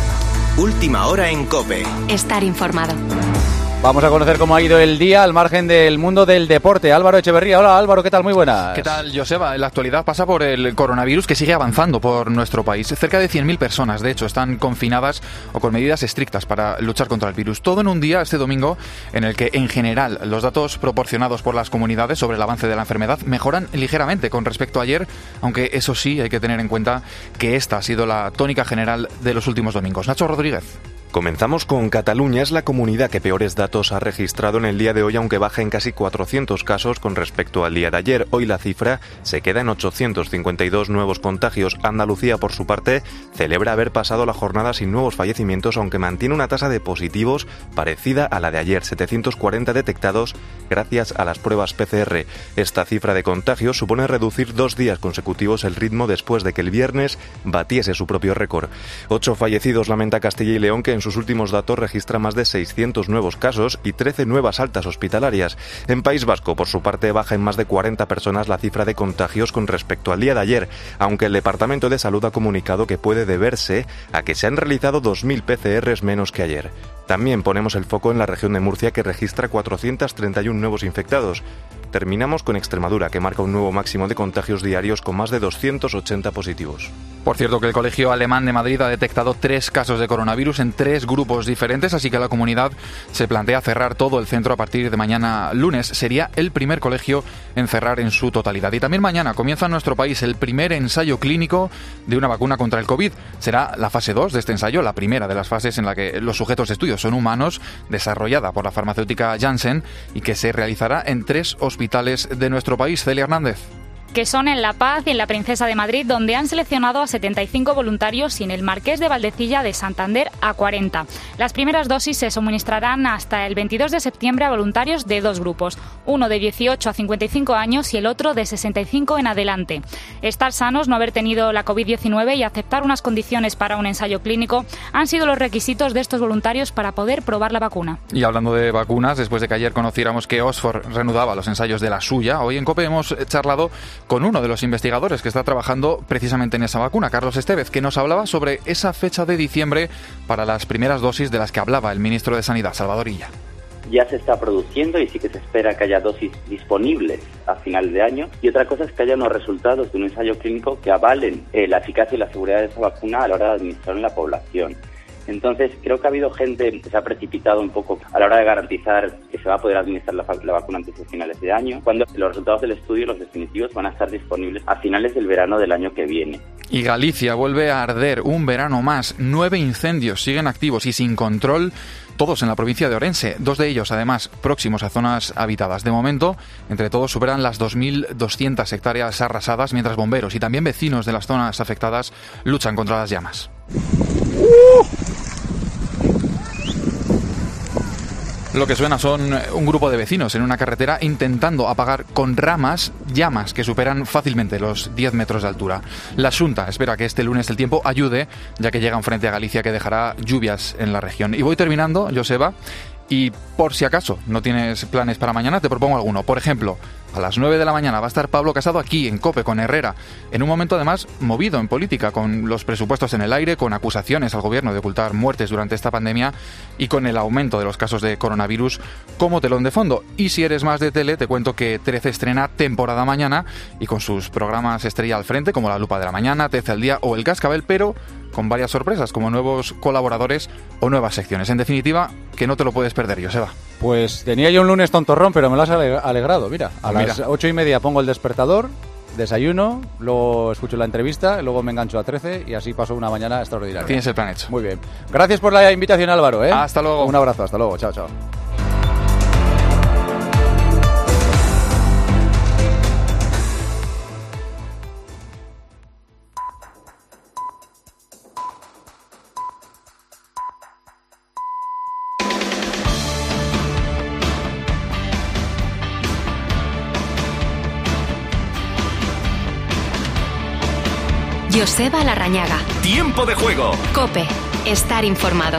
Speaker 20: Última hora en COPE.
Speaker 1: Estar informado.
Speaker 3: Vamos a conocer cómo ha ido el día al margen del mundo del deporte. Álvaro Echeverría. Hola Álvaro, ¿qué tal? Muy buenas.
Speaker 21: ¿Qué tal, Joseba? La actualidad pasa por el coronavirus, que sigue avanzando por nuestro país. Cerca de cien mil personas, de hecho, están confinadas o con medidas estrictas para luchar contra el virus. Todo en un día, este domingo, en el que, en general, los datos proporcionados por las comunidades sobre el avance de la enfermedad mejoran ligeramente con respecto a ayer, aunque eso sí, hay que tener en cuenta que esta ha sido la tónica general de los últimos domingos. Nacho Rodríguez.
Speaker 22: Comenzamos con Cataluña. Es la comunidad que peores datos ha registrado en el día de hoy, aunque baja en casi cuatrocientos casos con respecto al día de ayer. Hoy la cifra se queda en ochocientos cincuenta y dos nuevos contagios. Andalucía, por su parte, celebra haber pasado la jornada sin nuevos fallecimientos, aunque mantiene una tasa de positivos parecida a la de ayer, setecientos cuarenta detectados gracias a las pruebas P C R. Esta cifra de contagios supone reducir dos días consecutivos el ritmo después de que el viernes batiese su propio récord. Ocho fallecidos lamenta Castilla y León, que en sus últimos datos registra más de seiscientos nuevos casos y trece nuevas altas hospitalarias. En País Vasco, por su parte, baja en más de cuarenta personas la cifra de contagios con respecto al día de ayer, aunque el Departamento de Salud ha comunicado que puede deberse a que se han realizado dos mil P C Rs menos que ayer. También ponemos el foco en la región de Murcia, que registra cuatrocientos treinta y uno nuevos infectados. Terminamos con Extremadura, que marca un nuevo máximo de contagios diarios con más de doscientos ochenta positivos.
Speaker 21: Por cierto, que el Colegio Alemán de Madrid ha detectado tres casos de coronavirus en tres grupos diferentes, así que la comunidad se plantea cerrar todo el centro a partir de mañana lunes. Sería el primer colegio en cerrar en su totalidad. Y también mañana comienza en nuestro país el primer ensayo clínico de una vacuna contra el COVID. Será la fase dos de este ensayo, la primera de las fases en la que los sujetos de estudio son humanos, desarrollada por la farmacéutica Janssen y que se realizará en tres hospitales hospitales de nuestro país. Celia Hernández.
Speaker 4: Que son en La Paz y en la Princesa de Madrid, donde han seleccionado a setenta y cinco voluntarios y en el Marqués de Valdecilla de Santander a cuarenta. Las primeras dosis se suministrarán hasta el veintidós de septiembre a voluntarios de dos grupos, uno de dieciocho a cincuenta y cinco años y el otro de sesenta y cinco en adelante. Estar sanos, no haber tenido la covid diecinueve y aceptar unas condiciones para un ensayo clínico han sido los requisitos de estos voluntarios para poder probar la vacuna.
Speaker 21: Y hablando de vacunas, después de que ayer conociéramos que Oxford reanudaba los ensayos de la suya, hoy en COPE hemos charlado con uno de los investigadores que está trabajando precisamente en esa vacuna, Carlos Estevez, que nos hablaba sobre esa fecha de diciembre para las primeras dosis de las que hablaba el ministro de Sanidad, Salvador Illa.
Speaker 5: Ya se está produciendo y sí que se espera que haya dosis disponibles a final de año. Y otra cosa es que haya unos resultados de un ensayo clínico que avalen eh, la eficacia y la seguridad de esa vacuna a la hora de administrar en la población. Entonces, creo que ha habido gente que se ha precipitado un poco a la hora de garantizar que se va a poder administrar la, la vacuna antes de finales de año, cuando los resultados del estudio, los definitivos, van a estar disponibles a finales del verano del año que viene.
Speaker 21: Y Galicia vuelve a arder un verano más. Nueve incendios siguen activos y sin control, todos en la provincia de Orense. Dos de ellos, además, próximos a zonas habitadas. De momento, entre todos superan las dos mil doscientas hectáreas arrasadas, mientras bomberos y también vecinos de las zonas afectadas luchan contra las llamas. Lo que suena son un grupo de vecinos en una carretera intentando apagar con ramas llamas que superan fácilmente los diez metros de altura. La Xunta espera que este lunes el tiempo ayude, ya que llega un frente a Galicia que dejará lluvias en la región. Y voy terminando, Joseba, y por si acaso no tienes planes para mañana, te propongo alguno. Por ejemplo, a las nueve de la mañana va a estar Pablo Casado aquí en COPE con Herrera, en un momento además movido en política, con los presupuestos en el aire, con acusaciones al gobierno de ocultar muertes durante esta pandemia y con el aumento de los casos de coronavirus como telón de fondo. Y si eres más de tele, te cuento que trece estrena temporada mañana y con sus programas estrella al frente, como La Lupa de la Mañana, trece al Día o El Cascabel, pero con varias sorpresas, como nuevos colaboradores o nuevas secciones. En definitiva, que no te lo puedes perder, Joseba.
Speaker 3: Pues tenía yo un lunes tontorrón, pero me lo has alegrado. Mira, a Mira. las ocho y media pongo el despertador, desayuno, luego escucho la entrevista, luego me engancho a trece y así paso una mañana extraordinaria.
Speaker 21: Tienes el plan hecho.
Speaker 3: Muy bien. Gracias por la invitación, Álvaro, ¿eh?
Speaker 21: Hasta luego.
Speaker 3: Un abrazo, hasta luego. Chao, chao.
Speaker 1: Joseba Larrañaga.
Speaker 20: Tiempo de juego.
Speaker 1: COPE. Estar informado.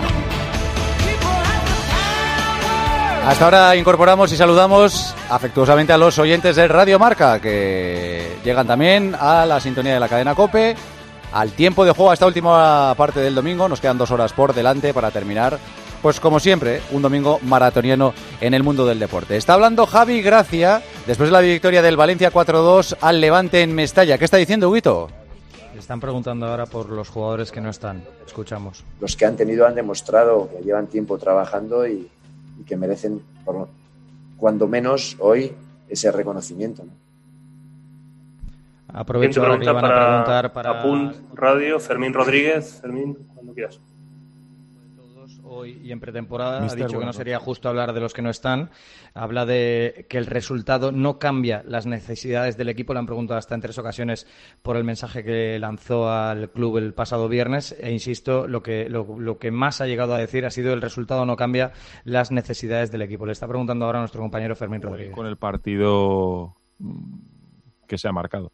Speaker 3: Hasta ahora incorporamos y saludamos afectuosamente a los oyentes de Radio Marca, que llegan también a la sintonía de la cadena COPE, al tiempo de juego, a esta última parte del domingo. Nos quedan dos horas por delante para terminar, pues como siempre, un domingo maratoniano en el mundo del deporte. Está hablando Javi Gracia, después de la victoria del Valencia cuatro dos al Levante en Mestalla. ¿Qué está diciendo, Huguito?
Speaker 23: Están preguntando ahora por los jugadores que no están. Escuchamos.
Speaker 24: Los que han tenido han demostrado que llevan tiempo trabajando y, y que merecen, por, cuando menos hoy, ese reconocimiento, ¿no?
Speaker 23: Aprovecho ahora que le van a preguntar para...
Speaker 25: Apunt Radio, Fermín Rodríguez. Fermín, cuando quieras.
Speaker 23: Hoy y en pretemporada
Speaker 25: Mister
Speaker 23: ha dicho
Speaker 25: bueno.
Speaker 23: que no sería justo hablar de los que no están. Habla de que el resultado no cambia las necesidades del equipo. Le han preguntado hasta en tres ocasiones por el mensaje que lanzó al club el pasado viernes. E insisto, lo que, lo, lo que más ha llegado a decir ha sido el resultado no cambia las necesidades del equipo. Le está preguntando ahora a nuestro compañero Fermín Rodríguez.
Speaker 26: Con el partido que se ha marcado.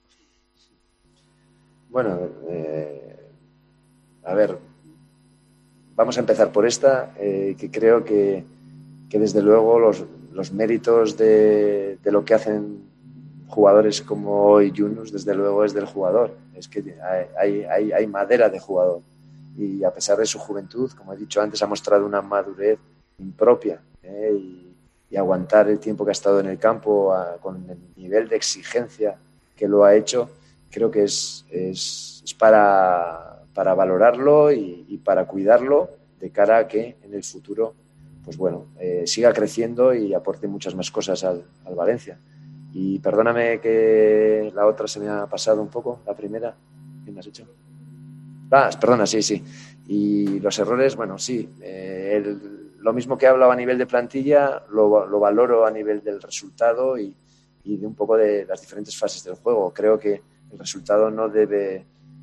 Speaker 24: Bueno, eh, a ver... Vamos a empezar por esta, eh, que creo que, que desde luego los, los méritos de, de lo que hacen jugadores como hoy Yunus, desde luego es del jugador. Es que hay, hay, hay madera de jugador. Y a pesar de su juventud, como he dicho antes, ha mostrado una madurez impropia. Eh, y, y aguantar el tiempo que ha estado en el campo a, con el nivel de exigencia que lo ha hecho, creo que es, es, es para... para valorarlo y, y para cuidarlo de cara a que en el futuro, pues bueno, eh, siga creciendo y aporte muchas más cosas al, al Valencia. Y perdóname que la otra se me ha pasado un poco, la primera. ¿Qué me has hecho? Ah, perdona, sí, sí. Y los errores, bueno, sí. Eh, el, lo mismo que he hablado a nivel de plantilla, lo, lo valoro a nivel del resultado y, y de un poco de las diferentes fases del juego. Creo que el resultado no debe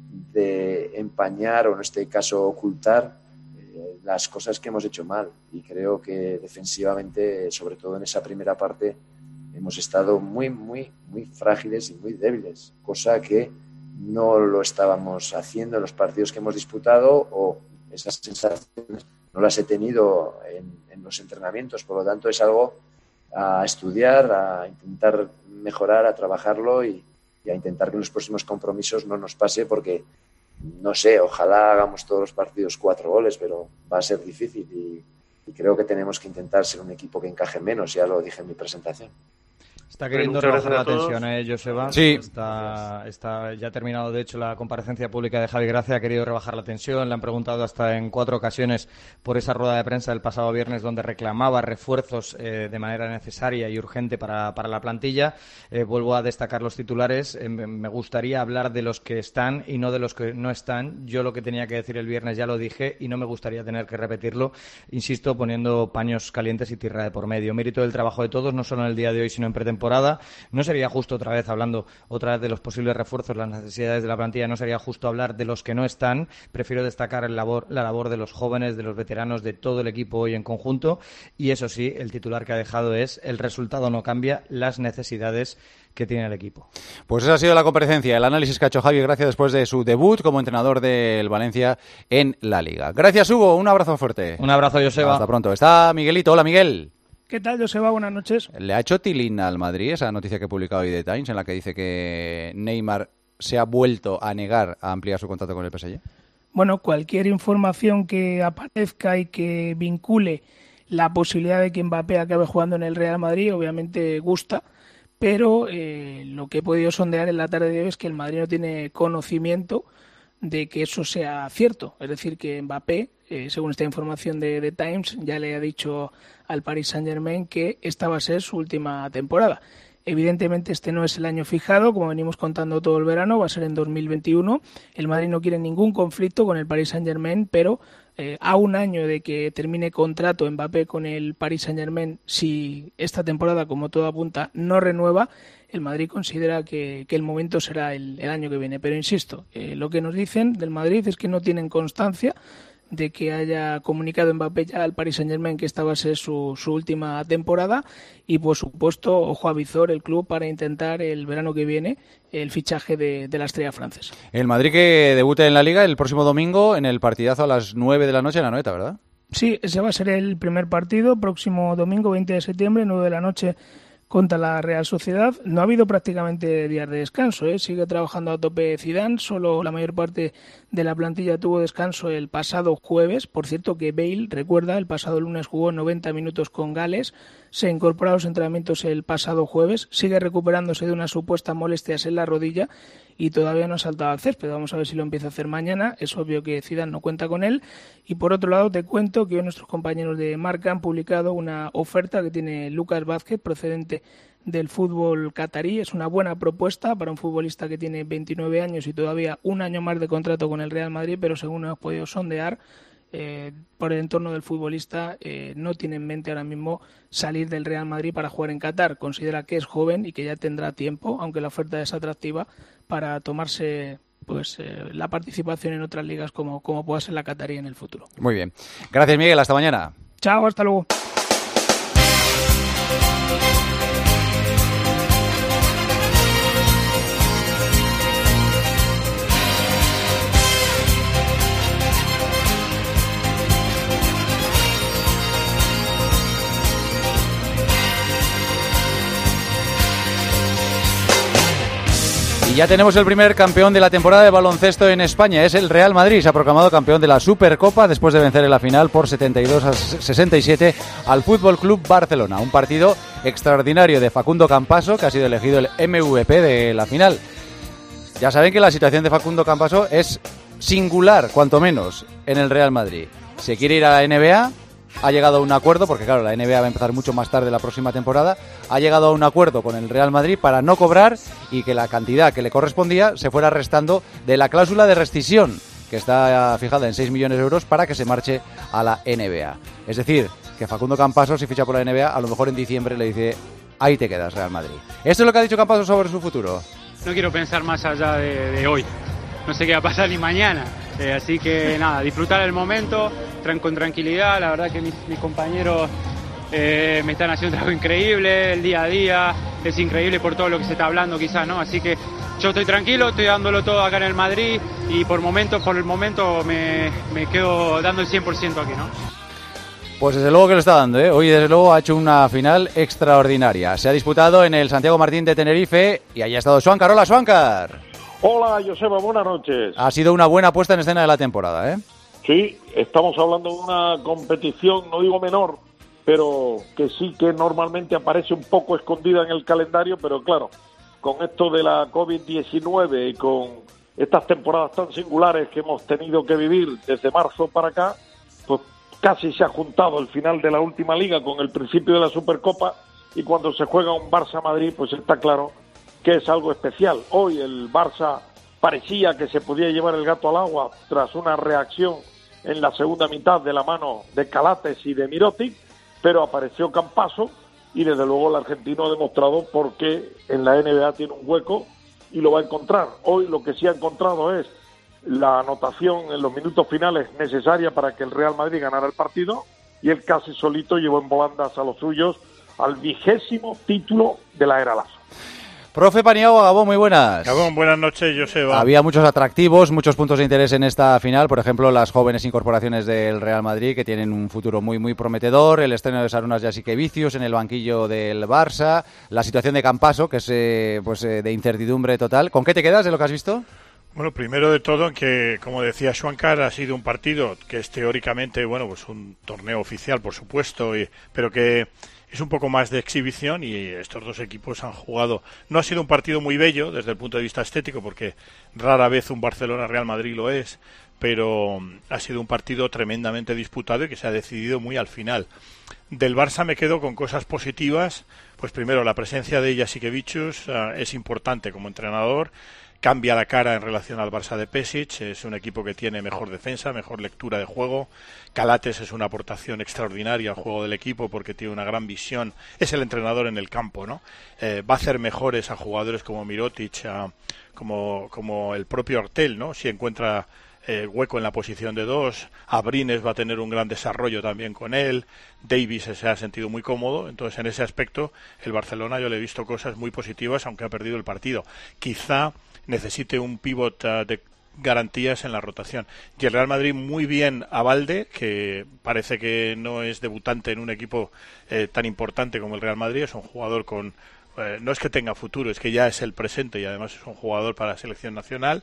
Speaker 24: de empañar o en este caso ocultar eh, las cosas que hemos hecho mal, y creo que defensivamente, sobre todo en esa primera parte, hemos estado muy, muy, muy frágiles y muy débiles, cosa que no lo estábamos haciendo en los partidos que hemos disputado, o esas sensaciones no las he tenido en, en los entrenamientos. Por lo tanto, es algo a estudiar, a intentar mejorar, a trabajarlo y, y a intentar que en los próximos compromisos no nos pase, porque, no sé, ojalá hagamos todos los partidos cuatro goles, pero va a ser difícil y, y creo que tenemos que intentar ser un equipo que encaje menos, ya lo dije en mi presentación.
Speaker 23: Está queriendo rebajar la tensión, ¿eh, Joseba?
Speaker 3: Sí.
Speaker 23: Está, está, ya ha terminado, de hecho, la comparecencia pública de Javi Gracia. Ha querido rebajar la tensión. Le han preguntado hasta en cuatro ocasiones por esa rueda de prensa del pasado viernes donde reclamaba refuerzos eh, de manera necesaria y urgente para, para la plantilla. Eh, vuelvo a destacar los titulares. Eh, me gustaría hablar de los que están y no de los que no están. Yo lo que tenía que decir el viernes ya lo dije y no me gustaría tener que repetirlo. Insisto, poniendo paños calientes y tierra de por medio. Mérito del trabajo de todos, no solo en el día de hoy, sino en pretemporada. No sería justo, otra vez hablando otra vez de los posibles refuerzos, las necesidades de la plantilla, no sería justo hablar de los que no están. Prefiero destacar el labor, la labor de los jóvenes, de los veteranos, de todo el equipo hoy en conjunto. Y eso sí, el titular que ha dejado es: el resultado no cambia, las necesidades que tiene el equipo.
Speaker 3: Pues esa ha sido la comparecencia, el análisis que ha hecho Javi Gracia después de su debut como entrenador del Valencia en la Liga. Gracias, Hugo, un abrazo fuerte.
Speaker 23: Un abrazo, Joseba.
Speaker 3: Hasta pronto. Está Miguelito. Hola, Miguel.
Speaker 2: ¿Qué tal, Joseba? Buenas noches.
Speaker 3: ¿Le ha hecho tilín al Madrid esa noticia que ha publicado hoy The Times en la que dice que Neymar se ha vuelto a negar a ampliar su contrato con el P S G?
Speaker 2: Bueno, cualquier información que aparezca y que vincule la posibilidad de que Mbappé acabe jugando en el Real Madrid obviamente gusta, pero eh, lo que he podido sondear en la tarde de hoy es que el Madrid no tiene conocimiento de que eso sea cierto. Es decir, que Mbappé, eh, según esta información de The Times, ya le ha dicho al Paris Saint-Germain que esta va a ser su última temporada. Evidentemente este no es el año fijado, como venimos contando todo el verano, va a ser en dos mil veintiuno. El Madrid no quiere ningún conflicto con el Paris Saint-Germain, pero eh, a un año de que termine contrato Mbappé con el Paris Saint-Germain, si esta temporada, como todo apunta, no renueva, el Madrid considera que, que el momento será el, el año que viene. Pero insisto, eh, lo que nos dicen del Madrid es que no tienen constancia de que haya comunicado Mbappé ya al Paris Saint-Germain que esta va a ser su, su última temporada, y por supuesto ojo a visor el club para intentar el verano que viene el fichaje de, de la estrella francesa.
Speaker 3: El Madrid que debute en la Liga el próximo domingo en el partidazo a las nueve de la noche en la Anoeta, ¿verdad?
Speaker 2: Sí, ese va a ser el primer partido, próximo domingo veinte de septiembre, nueve de la noche, contra la Real Sociedad. No ha habido prácticamente días de descanso, ¿eh? Sigue trabajando a tope Zidane, solo la mayor parte de la plantilla tuvo descanso el pasado jueves. Por cierto que Bale, recuerda, el pasado lunes jugó noventa minutos con Gales, se incorporó a los entrenamientos el pasado jueves, sigue recuperándose de unas supuestas molestias en la rodilla y todavía no ha saltado al césped. Vamos a ver si lo empieza a hacer mañana. Es obvio que Zidane no cuenta con él. Y por otro lado te cuento que hoy nuestros compañeros de Marca han publicado una oferta que tiene Lucas Vázquez, procedente del fútbol catarí. Es una buena propuesta para un futbolista que tiene veintinueve años y todavía un año más de contrato con el Real Madrid, pero según hemos podido sondear, eh, por el entorno del futbolista eh, no tiene en mente ahora mismo salir del Real Madrid para jugar en Qatar. Considera que es joven y que ya tendrá tiempo, aunque la oferta es atractiva, para tomarse pues eh, la participación en otras ligas como, como pueda ser la catarí en el futuro.
Speaker 3: Muy bien. Gracias, Miguel. Hasta mañana.
Speaker 2: Chao, hasta luego.
Speaker 3: Y ya tenemos el primer campeón de la temporada de baloncesto en España, es el Real Madrid. Se ha proclamado campeón de la Supercopa después de vencer en la final por setenta y dos a sesenta y siete al Fútbol Club Barcelona. Un partido extraordinario de Facundo Campaso, que ha sido elegido el M V P de la final. Ya saben que la situación de Facundo Campaso es singular, cuanto menos, en el Real Madrid. Se quiere ir a la N B A, ha llegado a un acuerdo, porque claro, la N B A va a empezar mucho más tarde la próxima temporada, ha llegado a un acuerdo con el Real Madrid para no cobrar y que la cantidad que le correspondía se fuera restando de la cláusula de rescisión, que está fijada en seis millones de euros, para que se marche a la N B A. Es decir, que Facundo Campaso, si ficha por la N B A, a lo mejor en diciembre le dice ahí te quedas, Real Madrid. Esto es lo que ha dicho Campazzo sobre su futuro.
Speaker 6: No quiero pensar más allá de, de hoy. No sé qué va a pasar ni mañana. Eh, así que nada, disfrutar el momento tran- con tranquilidad. La verdad que mis, mis compañeros eh, me están haciendo un trabajo increíble. El día a día es increíble por todo lo que se está hablando quizás, ¿no? Así que yo estoy tranquilo, estoy dándolo todo acá en el Madrid y por momentos, por el momento me, me quedo dando el cien por ciento aquí, ¿no?
Speaker 3: Pues desde luego que lo está dando, ¿eh? Hoy desde luego ha hecho una final extraordinaria. Se ha disputado en el Santiago Martín de Tenerife y allí ha estado Schwankar. Hola, Schwankar.
Speaker 7: Hola, Joseba, buenas noches.
Speaker 3: Ha sido una buena puesta en escena de la temporada, ¿eh?
Speaker 7: Sí, estamos hablando de una competición, no digo menor, pero que sí que normalmente aparece un poco escondida en el calendario, pero claro, con esto de la covid diecinueve y con estas temporadas tan singulares que hemos tenido que vivir desde marzo para acá, pues casi se ha juntado el final de la última liga con el principio de la Supercopa y cuando se juega un Barça-Madrid, pues está claro que es algo especial. Hoy el Barça parecía que se podía llevar el gato al agua tras una reacción en la segunda mitad de la mano de Calates y de Mirotic, pero apareció Campazzo y desde luego el argentino ha demostrado por qué en la N B A tiene un hueco y lo va a encontrar. Hoy lo que sí ha encontrado es la anotación en los minutos finales necesaria para que el Real Madrid ganara el partido y él casi solito llevó en volandas a los suyos al vigésimo título de la era Lazo.
Speaker 3: Profe Paniagua, Gabón, muy buenas.
Speaker 8: Gabón, buenas noches, Joseba.
Speaker 3: Había muchos atractivos, muchos puntos de interés en esta final, por ejemplo, las jóvenes incorporaciones del Real Madrid, que tienen un futuro muy muy prometedor, el estreno de Sarunas Jasikevičius en el banquillo del Barça, la situación de Campazzo, que es eh, pues eh, de incertidumbre total. ¿Con qué te quedas de lo que has visto?
Speaker 8: Bueno, primero de todo, que como decía Schwankar, ha sido un partido que es teóricamente, bueno, pues un torneo oficial, por supuesto, y, pero que es un poco más de exhibición y estos dos equipos han jugado. No ha sido un partido muy bello desde el punto de vista estético, porque rara vez un Barcelona-Real Madrid lo es, pero ha sido un partido tremendamente disputado y que se ha decidido muy al final. Del Barça me quedo con cosas positivas. Pues primero, la presencia de Jasikevičius uh, es importante como entrenador. Cambia la cara en relación al Barça de Pesic, es un equipo que tiene mejor defensa, mejor lectura de juego. Calates es una aportación extraordinaria al juego del equipo porque tiene una gran visión, es el entrenador en el campo, ¿no? Eh, va a hacer mejores a jugadores como Mirotic, a, como, como el propio Ortel, ¿no? Si encuentra eh, hueco en la posición de dos, Abrines va a tener un gran desarrollo también con él, Davis se ha sentido muy cómodo, entonces en ese aspecto el Barcelona yo le he visto cosas muy positivas aunque ha perdido el partido. Quizá necesite un pívot uh, de garantías en la rotación. Y el Real Madrid muy bien a Valde, que parece que no es debutante en un equipo eh, tan importante como el Real Madrid, es un jugador con... Eh, no es que tenga futuro, es que ya es el presente y además es un jugador para la selección nacional.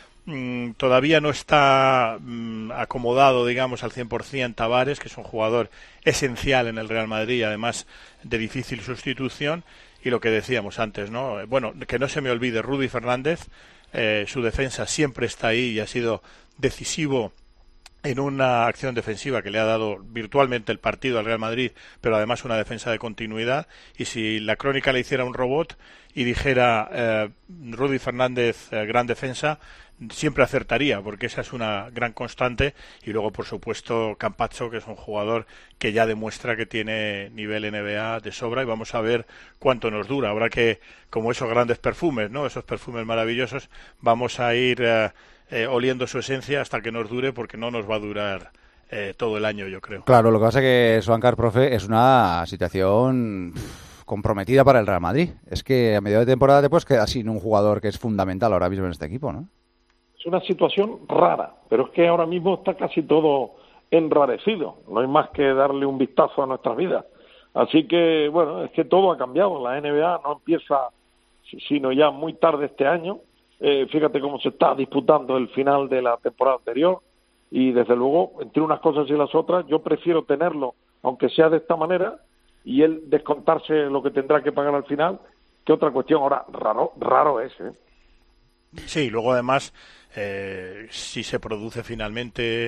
Speaker 8: Mm, todavía no está mm, acomodado, digamos, al cien por ciento Tavares, que es un jugador esencial en el Real Madrid y además de difícil sustitución. Y lo que decíamos antes, ¿no? Bueno, que no se me olvide, Rudy Fernández, eh, su defensa siempre está ahí y ha sido decisivo en una acción defensiva que le ha dado virtualmente el partido al Real Madrid, pero además una defensa de continuidad. Y si la crónica le hiciera un robot y dijera eh, Rudy Fernández, eh, gran defensa, siempre acertaría, porque esa es una gran constante. Y luego, por supuesto, Campazzo, que es un jugador que ya demuestra que tiene nivel N B A de sobra, y vamos a ver cuánto nos dura. Habrá que, como esos grandes perfumes, ¿no? Esos perfumes maravillosos, vamos a ir eh, eh, oliendo su esencia hasta que nos dure, porque no nos va a durar eh, todo el año, yo creo.
Speaker 3: Claro, lo que pasa es que Schwankar, profe, es una situación comprometida para el Real Madrid. Es que a medio de temporada te puedes quedar sin un jugador que es fundamental ahora mismo en este equipo, ¿no?
Speaker 7: Es una situación rara, pero es que ahora mismo está casi todo enrarecido. No hay más que darle un vistazo a nuestras vidas. Así que, bueno, es que todo ha cambiado. La N B A no empieza sino ya muy tarde este año. Eh, fíjate cómo se está disputando el final de la temporada anterior. Y, desde luego, entre unas cosas y las otras, yo prefiero tenerlo, aunque sea de esta manera, y él descontarse lo que tendrá que pagar al final, que otra cuestión. Ahora, raro, raro es, ¿eh?
Speaker 8: Sí, luego además, eh, si se produce finalmente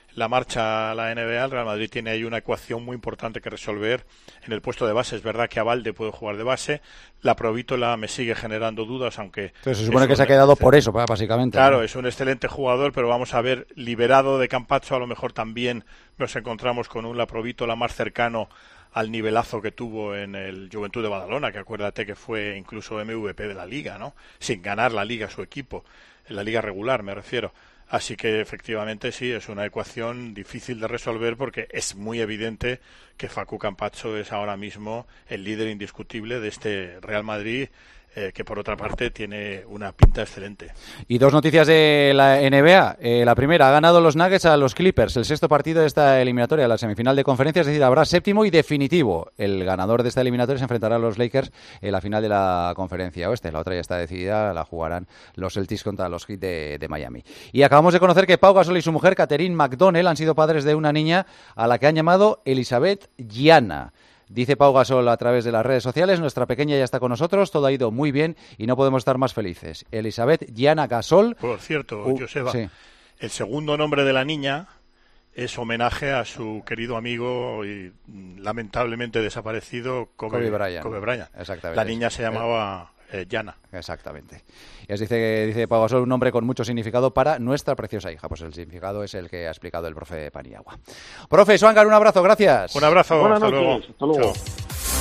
Speaker 8: la marcha a la N B A. El Real Madrid tiene ahí una ecuación muy importante que resolver en el puesto de base. Es verdad que Abalde puede jugar de base, la Provítola me sigue generando dudas, aunque...
Speaker 3: Entonces se supone que se ha quedado por eso, básicamente.
Speaker 8: Claro,
Speaker 3: ¿no?
Speaker 8: Es un excelente jugador, pero vamos a ver, liberado de Campazzo, a lo mejor también nos encontramos con un La Provítola más cercano al nivelazo que tuvo en el Juventud de Badalona, que acuérdate que fue incluso M V P de la Liga, ¿no? Sin ganar la Liga su equipo, en la Liga regular me refiero. Así que efectivamente sí, es una ecuación difícil de resolver porque es muy evidente que Facu Campazzo es ahora mismo el líder indiscutible de este Real Madrid, eh, que por otra parte tiene una pinta excelente.
Speaker 3: Y dos noticias de la N B A. Eh, la primera, ha ganado los Nuggets a los Clippers, el sexto partido de esta eliminatoria, la semifinal de conferencia, es decir, habrá séptimo y definitivo. El ganador de esta eliminatoria se enfrentará a los Lakers en la final de la conferencia oeste. La otra ya está decidida, la jugarán los Celtics contra los Heat de, de Miami. Y acabamos de conocer que Pau Gasol y su mujer, Catherine McDonnell, han sido padres de una niña a la que han llamado Elizabeth Gianna. Dice Pau Gasol a través de las redes sociales: nuestra pequeña ya está con nosotros, todo ha ido muy bien y no podemos estar más felices. Elizabeth Gianna Gasol.
Speaker 8: Por cierto,
Speaker 3: uh,
Speaker 8: Joseba,
Speaker 3: sí.
Speaker 8: El segundo nombre de la niña es homenaje a su querido amigo y lamentablemente desaparecido Kobe,
Speaker 3: Kobe Bryant.
Speaker 8: Kobe Bryant.
Speaker 3: Exactamente.
Speaker 8: La niña se llamaba eh, Gianna.
Speaker 3: Exactamente. Y es dice, dice Pau Gasol, un nombre con mucho significado para nuestra preciosa hija. Pues el significado es el que ha explicado el profe Paniagua. Profe Schwankar, un abrazo, gracias.
Speaker 8: Un abrazo,
Speaker 7: Buenas
Speaker 8: hasta
Speaker 7: noches,
Speaker 8: luego.
Speaker 7: hasta luego.
Speaker 8: Chao.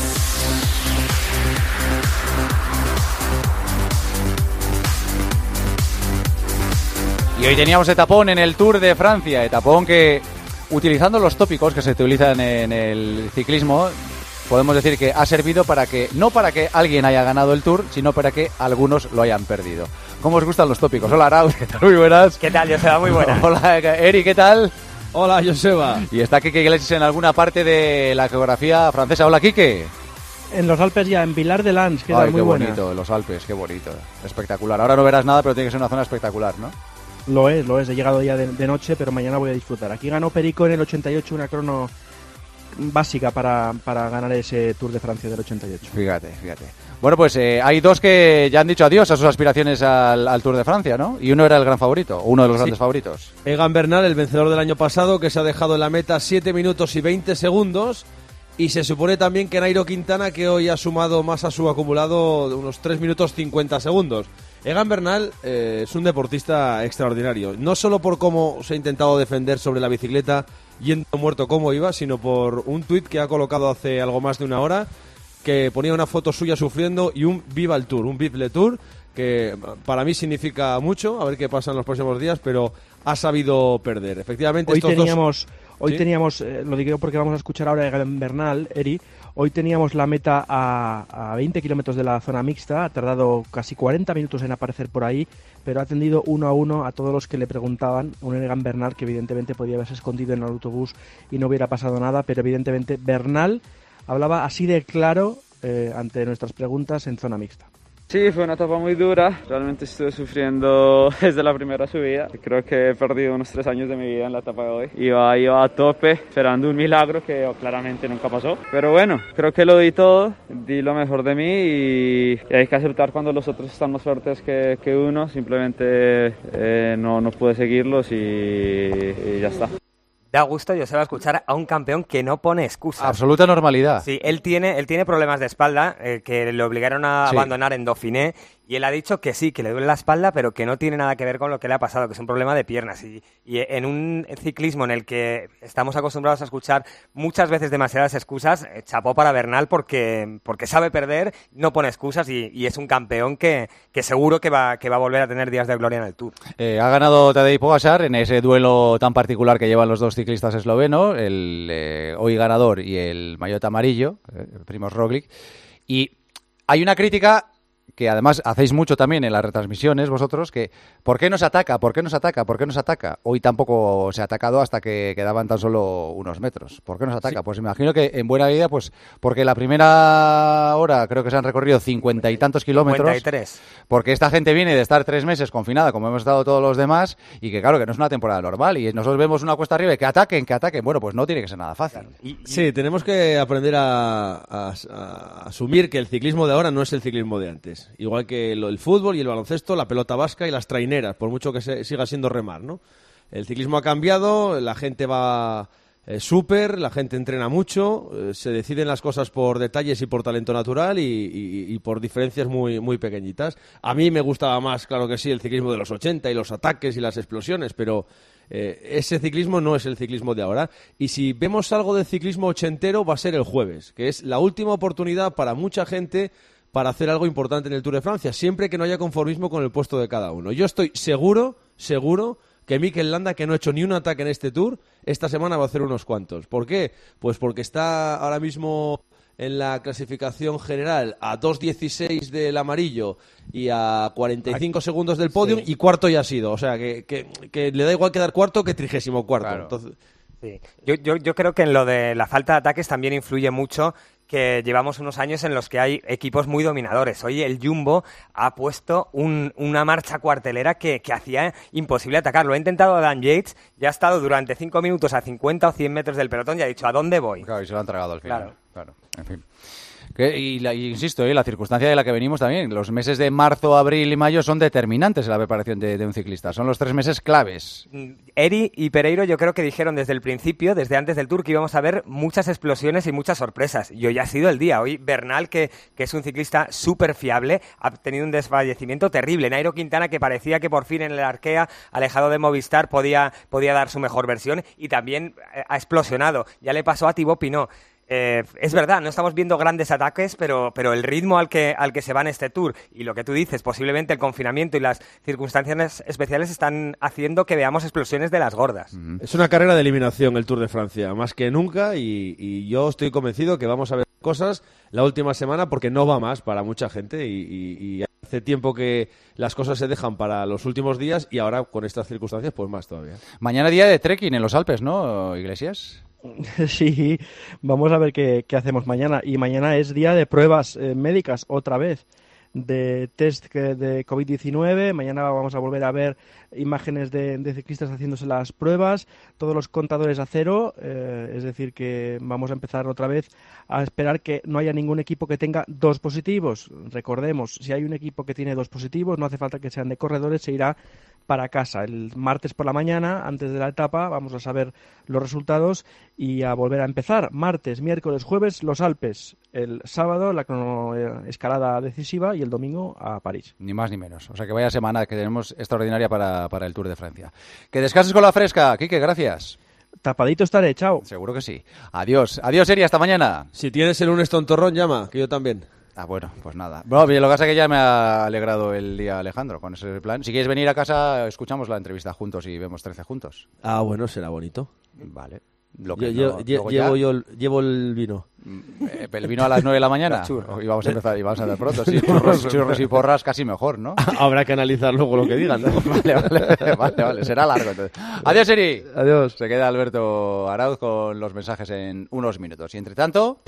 Speaker 3: Y hoy teníamos etapón en el Tour de Francia, etapón que, utilizando los tópicos que se utilizan en el ciclismo, podemos decir que ha servido para que, no para que alguien haya ganado el Tour, sino para que algunos lo hayan perdido. ¿Cómo os gustan los tópicos? Hola, Arauz, ¿qué tal? Muy buenas.
Speaker 9: ¿Qué tal, Joseba? Muy buenas.
Speaker 3: Hola, Eri, ¿qué tal?
Speaker 9: Hola, Joseba.
Speaker 3: Y está Quique Iglesias en alguna parte de la geografía francesa. Hola, Quique.
Speaker 10: En los Alpes ya, en Vilar de Lans, que
Speaker 3: Ay,
Speaker 10: muy
Speaker 3: qué
Speaker 10: buena.
Speaker 3: bonito, los Alpes, qué bonito. Espectacular. Ahora no verás nada, pero tiene que ser una zona espectacular, ¿no?
Speaker 10: Lo es, lo es. He llegado ya de, de noche, pero mañana voy a disfrutar. Aquí ganó Perico en el ochenta y ocho una crono básica para, para ganar ese Tour de Francia del ochenta y ocho.
Speaker 3: Fíjate, fíjate. Bueno, pues eh, hay dos que ya han dicho adiós a sus aspiraciones al, al Tour de Francia, ¿no? Y uno era el gran favorito, uno de los sí. grandes favoritos.
Speaker 9: Egan Bernal, el vencedor del año pasado, que se ha dejado en la meta siete minutos y veinte segundos. Y se supone también que Nairo Quintana, que hoy ha sumado más a su acumulado de unos tres minutos cincuenta segundos. Egan Bernal eh, es un deportista extraordinario, no solo por cómo se ha intentado defender sobre la bicicleta yendo muerto como iba, sino por un tuit que ha colocado hace algo más de una hora, que ponía una foto suya sufriendo y un Viva el Tour, un Vive le Tour, que para mí significa mucho, a ver qué pasa en los próximos días, pero ha sabido perder. Efectivamente,
Speaker 10: hoy
Speaker 9: estos
Speaker 10: teníamos,
Speaker 9: dos...
Speaker 10: hoy
Speaker 9: ¿Sí?
Speaker 10: teníamos, eh, lo digo porque vamos a escuchar ahora a Egan Bernal, Eri. Hoy teníamos la meta a, a veinte kilómetros de la zona mixta, ha tardado casi cuarenta minutos en aparecer por ahí, pero ha atendido uno a uno a todos los que le preguntaban. Un Egan Bernal que evidentemente podía haberse escondido en el autobús y no hubiera pasado nada, pero evidentemente Bernal hablaba así de claro eh, ante nuestras preguntas en zona mixta.
Speaker 11: Sí, fue una etapa muy dura, realmente estuve sufriendo desde la primera subida, creo que he perdido unos tres años de mi vida en la etapa de hoy, iba, iba a tope esperando un milagro que claramente nunca pasó, pero bueno, creo que lo di todo, di lo mejor de mí y, y hay que aceptar cuando los otros están más fuertes que, que uno, simplemente eh, no, no pude seguirlos y, y ya está.
Speaker 9: Da gusto, Joseba, escuchar a un campeón que no pone excusas.
Speaker 3: Absoluta normalidad.
Speaker 9: Sí, él tiene, él tiene problemas de espalda eh, que le obligaron a sí. abandonar en Dauphiné y él ha dicho que sí, que le duele la espalda, pero que no tiene nada que ver con lo que le ha pasado, que es un problema de piernas. Y, y en un ciclismo en el que estamos acostumbrados a escuchar muchas veces demasiadas excusas, eh, chapó para Bernal porque, porque sabe perder, no pone excusas y, y es un campeón que, que seguro que va, que va a volver a tener días de gloria en el Tour.
Speaker 3: Eh, ha ganado Tadej Pogačar en ese duelo tan particular que llevan los dos ciclistas eslovenos, el eh, hoy ganador y el maillot amarillo, eh, Primož Roglič. Y hay una crítica que además hacéis mucho también en las retransmisiones vosotros, que ¿por qué nos ataca? ¿Por qué nos ataca? ¿Por qué nos ataca? Hoy tampoco se ha atacado hasta que quedaban tan solo unos metros. ¿Por qué nos ataca? Sí. Pues me imagino que en buena medida, pues porque la primera hora creo que se han recorrido cincuenta y tantos kilómetros.
Speaker 9: cincuenta y tres.
Speaker 3: Porque esta gente viene de estar tres meses confinada, como hemos estado todos los demás, y que claro, que no es una temporada normal, y nosotros vemos una cuesta arriba y que ataquen, que ataquen. Bueno, pues no tiene que ser nada fácil.
Speaker 9: Claro. Y, y... Sí, tenemos que aprender a, a, a asumir que el ciclismo de ahora no es el ciclismo de antes. Igual que el, el fútbol y el baloncesto, la pelota vasca y las traineras, por mucho que se, siga siendo remar, ¿no? El ciclismo ha cambiado, la gente va eh, súper, la gente entrena mucho, eh, se deciden las cosas por detalles y por talento natural y, y, y por diferencias muy, muy pequeñitas. A mí me gustaba más, claro que sí, el ciclismo de los ochenta y los ataques y las explosiones, pero eh, ese ciclismo no es el ciclismo de ahora. Y si vemos algo del ciclismo ochentero va a ser el jueves, que es la última oportunidad para mucha gente para hacer algo importante en el Tour de Francia, siempre que no haya conformismo con el puesto de cada uno. Yo estoy seguro, seguro que Mikel Landa, que no ha hecho ni un ataque en este Tour, esta semana va a hacer unos cuantos. ¿Por qué? Pues porque está ahora mismo en la clasificación general a dos dieciséis del amarillo y a cuarenta y cinco segundos del podium, sí. Y cuarto ya ha sido. O sea, que, que, que le da igual quedar cuarto que trigésimo cuarto. Claro. Entonces...
Speaker 12: Sí. Yo, yo, yo creo que en lo de la falta de ataques también influye mucho que llevamos unos años en los que hay equipos muy dominadores. Hoy el Jumbo ha puesto un, una marcha cuartelera que, que hacía imposible atacarlo. Ha intentado Dan Yates, ya ha estado durante cinco minutos a cincuenta o cien metros del pelotón y ha dicho, ¿a dónde voy?
Speaker 3: Claro, y se lo han tragado al final.
Speaker 12: Claro.
Speaker 3: Claro. En fin. Que, y, la, y insisto, ¿eh? la circunstancia de la que venimos también, los meses de marzo, abril y mayo son determinantes en la preparación de, de un ciclista, son los tres meses claves.
Speaker 12: Eri y Pereiro yo creo que dijeron desde el principio, desde antes del Tour, que íbamos a ver muchas explosiones y muchas sorpresas, y hoy ha sido el día. Hoy Bernal, que, que es un ciclista súper fiable, ha tenido un desfallecimiento terrible. Nairo Quintana, que parecía que por fin en el Arkea, alejado de Movistar, podía, podía dar su mejor versión, y también ha explosionado. Ya le pasó a Thibaut Pinot. Eh, es verdad, no estamos viendo grandes ataques, pero, pero el ritmo al que, al que se va en este Tour y lo que tú dices, posiblemente el confinamiento y las circunstancias especiales están haciendo que veamos explosiones de las gordas.
Speaker 9: Uh-huh. Es una carrera de eliminación el Tour de Francia, más que nunca, y, y yo estoy convencido que vamos a ver cosas la última semana porque no va más para mucha gente y, y, y hace tiempo que las cosas se dejan para los últimos días y ahora con estas circunstancias pues más todavía.
Speaker 3: Mañana día de trekking en los Alpes, ¿no, Iglesias?
Speaker 10: Sí, vamos a ver qué, qué hacemos mañana. Y mañana es día de pruebas eh, médicas, otra vez, de test de covid diecinueve. Mañana vamos a volver a ver imágenes de, de ciclistas haciéndose las pruebas, todos los contadores a cero, eh, es decir, que vamos a empezar otra vez a esperar que no haya ningún equipo que tenga dos positivos. Recordemos, si hay un equipo que tiene dos positivos, no hace falta que sean de corredores, se irá para casa. El martes por la mañana, antes de la etapa, vamos a saber los resultados y a volver a empezar. Martes, miércoles, jueves, los Alpes. El sábado, la cronoescalada decisiva y el domingo a París.
Speaker 3: Ni más ni menos. O sea que vaya semana que tenemos extraordinaria para, para el Tour de Francia. Que descanses con la fresca. Quique, gracias.
Speaker 10: Tapadito estaré, chao.
Speaker 3: Seguro que sí. Adiós. Adiós, Eri, hasta mañana.
Speaker 9: Si tienes el lunes tontorrón, llama, que yo también.
Speaker 3: Ah, bueno, pues nada. Bueno, bien, lo que pasa es que ya me ha alegrado el día Alejandro con ese plan. Si quieres venir a casa, escuchamos la entrevista juntos y vemos trece juntos.
Speaker 9: Ah, bueno, será bonito.
Speaker 3: Vale. Lo que
Speaker 9: yo,
Speaker 3: no,
Speaker 9: yo, llevo, yo el, llevo el vino.
Speaker 3: Eh, ¿El vino a las nueve de la mañana? Y vamos a empezar, y vamos a empezar pronto. Sí, churros, churros y porras casi mejor, ¿no?
Speaker 9: Habrá que analizar luego lo que digan, ¿no?
Speaker 3: Vale, vale, vale, vale, será largo entonces. Adiós, Eri.
Speaker 9: Adiós.
Speaker 3: Se queda Alberto Arauz con los mensajes en unos minutos. Y entre tanto...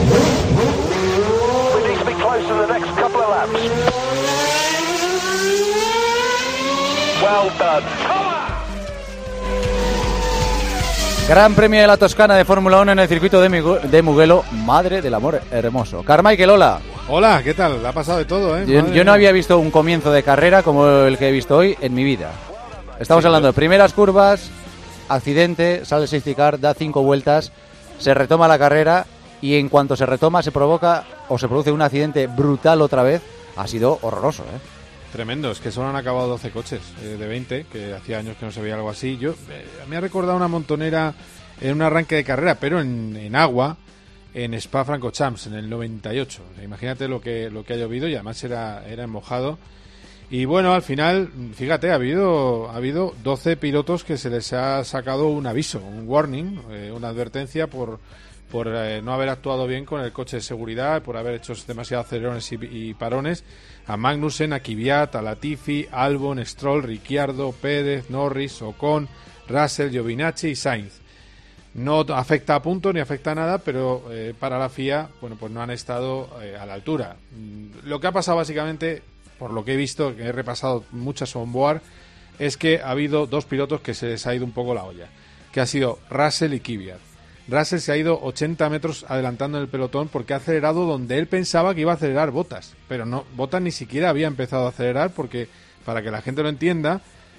Speaker 3: Gran Premio de la Toscana de Fórmula uno en el circuito de, Migu- de Mugello, madre del amor hermoso. Carmichael, hola.
Speaker 13: Hola, ¿qué tal? Ha pasado de todo, ¿eh?
Speaker 3: Yo, yo no había visto un comienzo de carrera como el que he visto hoy en mi vida. Estamos sí, hablando de primeras curvas, accidente, sale el safety car, da cinco vueltas, se retoma la carrera y en cuanto se retoma se provoca o se produce un accidente brutal otra vez. Ha sido horroroso, ¿eh?
Speaker 13: Tremendo, es que solo han acabado doce coches eh, de veinte, que hacía años que no se veía algo así. Yo eh, me ha recordado una montonera en un arranque de carrera, pero en, en agua, en Spa-Francorchamps, en el noventa y ocho. O sea, imagínate lo que lo que ha llovido y además era, era en mojado. Y bueno, al final, fíjate, ha habido ha habido doce pilotos que se les ha sacado un aviso, un warning, eh, una advertencia por... por eh, no haber actuado bien con el coche de seguridad, por haber hecho demasiados acelerones y, y parones, a Magnussen, a Kvyat, a Latifi, Albon, Stroll, Ricciardo, Pérez, Norris, Ocon, Russell, Giovinazzi y Sainz. No afecta a punto ni afecta a nada, pero eh, para la F I A, bueno, pues no han estado eh, a la altura. Lo que ha pasado básicamente, por lo que he visto, que he repasado muchas onboard, es que ha habido dos pilotos que se les ha ido un poco la olla, que ha sido Russell y Kvyat. Russell se ha ido ochenta metros adelantando en el pelotón porque ha acelerado donde él pensaba que iba a acelerar Bottas, pero no, Bottas ni siquiera había empezado a acelerar porque, para que la gente lo entienda,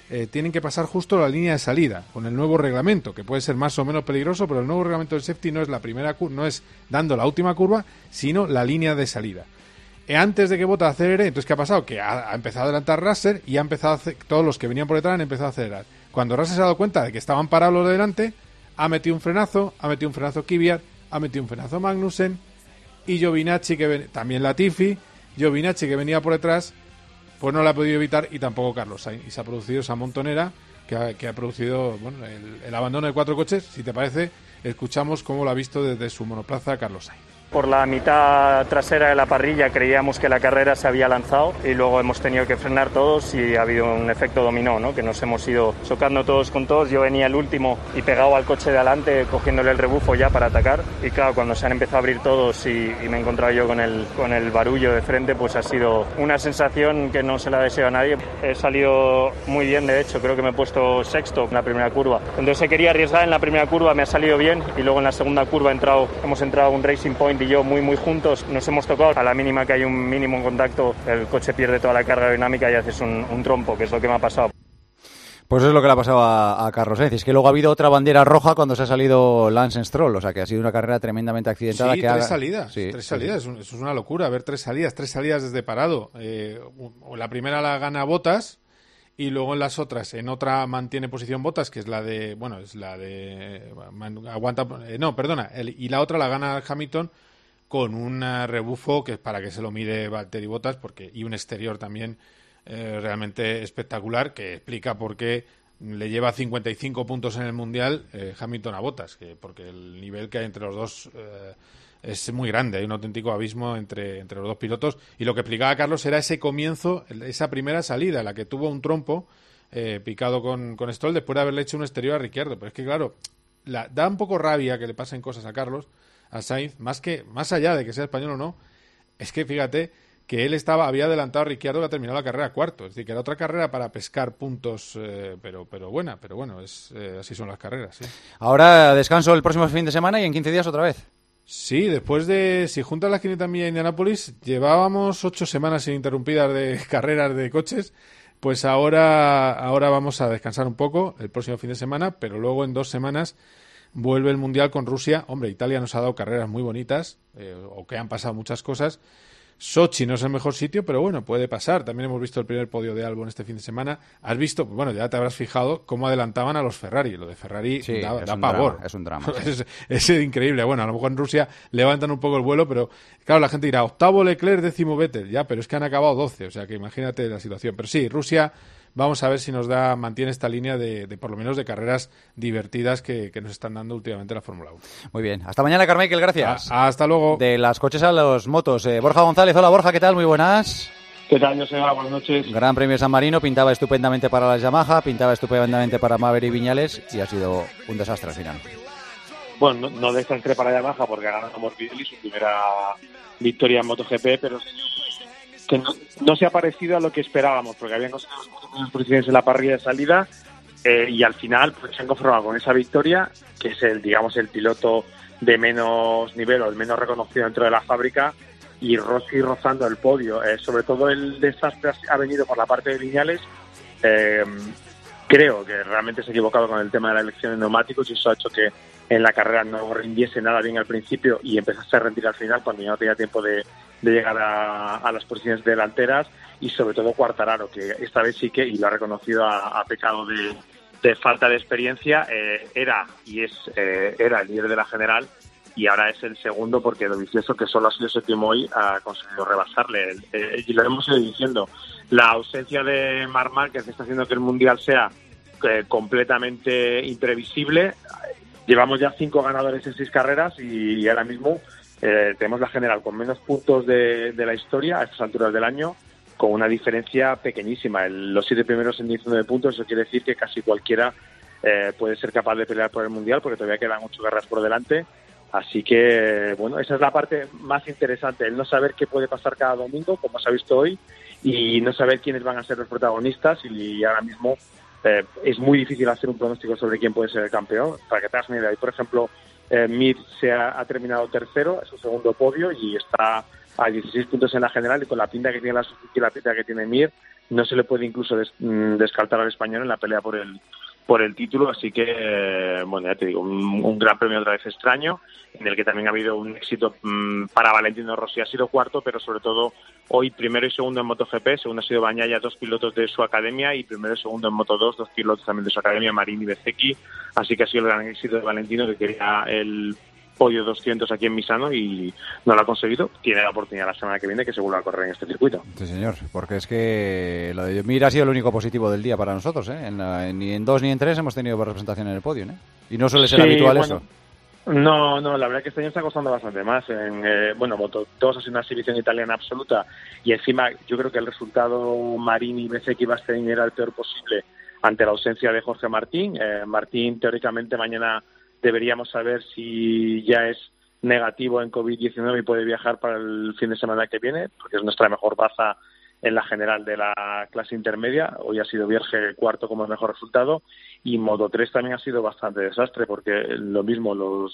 Speaker 13: eh, tienen que pasar justo la línea de salida con el nuevo reglamento, que puede ser más o menos peligroso, pero el nuevo reglamento del safety no es la primera curva, no es dando la última curva, sino la línea de salida. Eh, antes de que Bottas acelere, entonces ¿qué ha pasado? Que ha, ha empezado a adelantar Russell y ha empezado a hacer, todos los que venían por detrás han empezado a acelerar. Cuando Russell se ha dado cuenta de que estaban parados los de delante, ha metido un frenazo, ha metido un frenazo Kvyat, ha metido un frenazo Magnussen y Giovinazzi, que ven, también Latifi, Giovinazzi que venía por detrás, pues no la ha podido evitar, y tampoco Carlos Sainz. Y se ha producido esa montonera que ha, que ha producido bueno, el, el abandono de cuatro coches. Si te parece, escuchamos cómo lo ha visto desde su monoplaza Carlos Sainz.
Speaker 25: Por la mitad trasera de la parrilla creíamos que la carrera se había lanzado y luego hemos tenido que frenar todos y ha habido un efecto dominó, ¿no? Que nos hemos ido chocando todos con todos. Yo venía el último y pegado al coche de adelante cogiéndole el rebufo ya para atacar, y claro, cuando se han empezado a abrir todos y, y me he encontrado yo con el, con el barullo de frente, pues ha sido una sensación que no se la deseo a nadie. He salido muy bien, de hecho, creo que me he puesto sexto en la primera curva. Entonces se quería arriesgar en la primera curva, me ha salido bien, y luego en la segunda curva he entrado, hemos entrado a un Racing Point y yo muy muy juntos, nos hemos tocado. A la mínima que hay un mínimo contacto, el coche pierde toda la carga aerodinámica y haces un, un trompo, que es lo que me ha pasado.
Speaker 3: Pues es lo que le ha pasado a, a Carlos Sainz. Es que luego ha habido otra bandera roja cuando se ha salido Lance Stroll, o sea que ha sido una carrera tremendamente accidentada.
Speaker 13: Sí,
Speaker 3: que
Speaker 13: tres
Speaker 3: ha...
Speaker 13: salidas,
Speaker 3: sí,
Speaker 13: tres
Speaker 3: sí,
Speaker 13: salidas,
Speaker 3: sí.
Speaker 13: Eso es una locura, ver tres salidas, tres salidas desde parado. Eh, la primera la gana Bottas, y luego en las otras, en otra mantiene posición Bottas, que es la de, bueno, es la de, aguanta, eh, no, perdona, el, y la otra la gana Hamilton, con un rebufo que es para que se lo mire Valtteri Bottas, porque, y un exterior también eh, realmente espectacular, que explica por qué le lleva cincuenta y cinco puntos en el Mundial eh, Hamilton a Bottas, que, porque el nivel que hay entre los dos eh, es muy grande, hay un auténtico abismo entre, entre los dos pilotos, y lo que explicaba Carlos era ese comienzo, esa primera salida, en la que tuvo un trompo eh, picado con, con Stroll después de haberle hecho un exterior a Ricciardo, pero es que claro, la, da un poco rabia que le pasen cosas a Carlos, a Sainz, más que más allá de que sea español o no, es que fíjate que él estaba había adelantado a Ricciardo, que ha terminado la carrera cuarto, es decir, que era otra carrera para pescar puntos, eh, pero pero buena, pero bueno, es eh, así son las carreras. ¿Sí?
Speaker 3: Ahora descanso el próximo fin de semana y en quince días otra vez.
Speaker 13: Sí, después de, si juntas las quinientas millas de Indianápolis, llevábamos ocho semanas ininterrumpidas de carreras de coches, pues ahora, ahora vamos a descansar un poco el próximo fin de semana, pero luego en dos semanas vuelve el Mundial con Rusia. Hombre, Italia nos ha dado carreras muy bonitas, eh, o que han pasado muchas cosas. Sochi no es el mejor sitio, pero bueno, puede pasar. También hemos visto el primer podio de Albon este fin de semana. Has visto, bueno, ya te habrás fijado cómo adelantaban a los Ferrari. Lo de Ferrari
Speaker 3: sí,
Speaker 13: da,
Speaker 3: es
Speaker 13: da
Speaker 3: un
Speaker 13: pavor.
Speaker 3: Drama, es un drama.
Speaker 13: Sí. es, es increíble. Bueno, a lo mejor en Rusia levantan un poco el vuelo, pero claro, la gente dirá, octavo Leclerc, décimo Vettel. Ya, pero es que han acabado doce, o sea que imagínate la situación. Pero sí, Rusia... Vamos a ver si nos da mantiene esta línea de, de por lo menos de carreras divertidas que, que nos están dando últimamente la Fórmula uno.
Speaker 3: Muy bien. Hasta mañana, Carmichael. Gracias.
Speaker 13: A, hasta luego.
Speaker 3: De las coches a los motos. Eh, Borja González. Hola, Borja. ¿Qué tal? Muy buenas.
Speaker 14: ¿Qué tal, Joseba? Buenas noches.
Speaker 3: Gran Premio San Marino. Pintaba estupendamente para la Yamaha, pintaba estupendamente para Maverick Viñales y ha sido un desastre al final.
Speaker 14: Bueno, no, no desastre para Yamaha porque ha ganado Morbidelli su primera victoria en MotoGP, pero que no, no se ha parecido a lo que esperábamos, porque habían conseguido las posiciones en la parrilla de salida eh, y al final pues se han conformado con esa victoria, que es el, digamos, el piloto de menos nivel o el menos reconocido dentro de la fábrica, y Rossi rozando el podio. Eh, sobre todo el desastre ha venido por la parte de Viñales. Eh, creo que realmente se ha equivocado con el tema de la elección de neumáticos y eso ha hecho que en la carrera no rindiese nada bien al principio y empezase a rendir al final cuando ya no tenía tiempo de, de llegar a, a las posiciones delanteras, y sobre todo Quartararo, que esta vez sí que, y lo ha reconocido, ha, ha pecado de, de falta de experiencia. Eh, era y es eh, era el líder de la general y ahora es el segundo, porque lo vicioso que solo ha sido séptimo hoy ha conseguido rebasarle. Eh, y lo hemos ido diciendo, la ausencia de Marc Márquez está haciendo que el Mundial sea eh, completamente imprevisible. Llevamos ya cinco ganadores en seis carreras y, y ahora mismo eh, tenemos la general con menos puntos de, de la historia a estas alturas del año, con una diferencia pequeñísima. El, los siete primeros en diecinueve puntos, eso quiere decir que casi cualquiera eh, puede ser capaz de pelear por el Mundial, porque todavía quedan ocho carreras por delante. Así que, bueno, esa es la parte más interesante, el no saber qué puede pasar cada domingo, como se ha visto hoy, y no saber quiénes van a ser los protagonistas, y ahora mismo eh, es muy difícil hacer un pronóstico sobre quién puede ser el campeón. Para que te hagas una idea, por ejemplo, eh, Mir se ha, ha terminado tercero, es su segundo podio, y está a dieciséis puntos en la general, y con la pinta que tiene la Suzuki y la pinta que tiene Mir, no se le puede incluso des, descartar al español en la pelea por el por el título, así que, eh, bueno, ya te digo, un, un gran premio otra vez extraño, en el que también ha habido un éxito mmm, para Valentino Rossi, ha sido cuarto, pero sobre todo hoy primero y segundo en MotoGP, segundo ha sido Bagnaia, dos pilotos de su academia, y primero y segundo en Moto dos, dos pilotos también de su academia, Marini y Bezzecchi, así que ha sido el gran éxito de Valentino, que quería el podio doscientos aquí en Misano y no lo ha conseguido. Tiene la oportunidad la semana que viene que se vuelva a correr en este circuito.
Speaker 3: Sí, señor, porque es que lo de Mir ha sido el único positivo del día para nosotros, ¿eh? En la, ni en dos ni en tres hemos tenido representación en el podio, ¿eh? Y no suele ser sí, habitual bueno, eso.
Speaker 14: No, no, la verdad que este año está costando bastante más. En, eh, bueno, Moto dos ha sido una exhibición italiana absoluta y encima yo creo que el resultado Marini y Bezzecchi Bastianini era el peor posible ante la ausencia de Jorge Martín. Eh, Martín teóricamente mañana deberíamos saber si ya es negativo en covid diecinueve y puede viajar para el fin de semana que viene, porque es nuestra mejor baza en la general de la clase intermedia. Hoy ha sido Vierge cuarto como el mejor resultado, y Moto tres también ha sido bastante desastre, porque lo mismo, los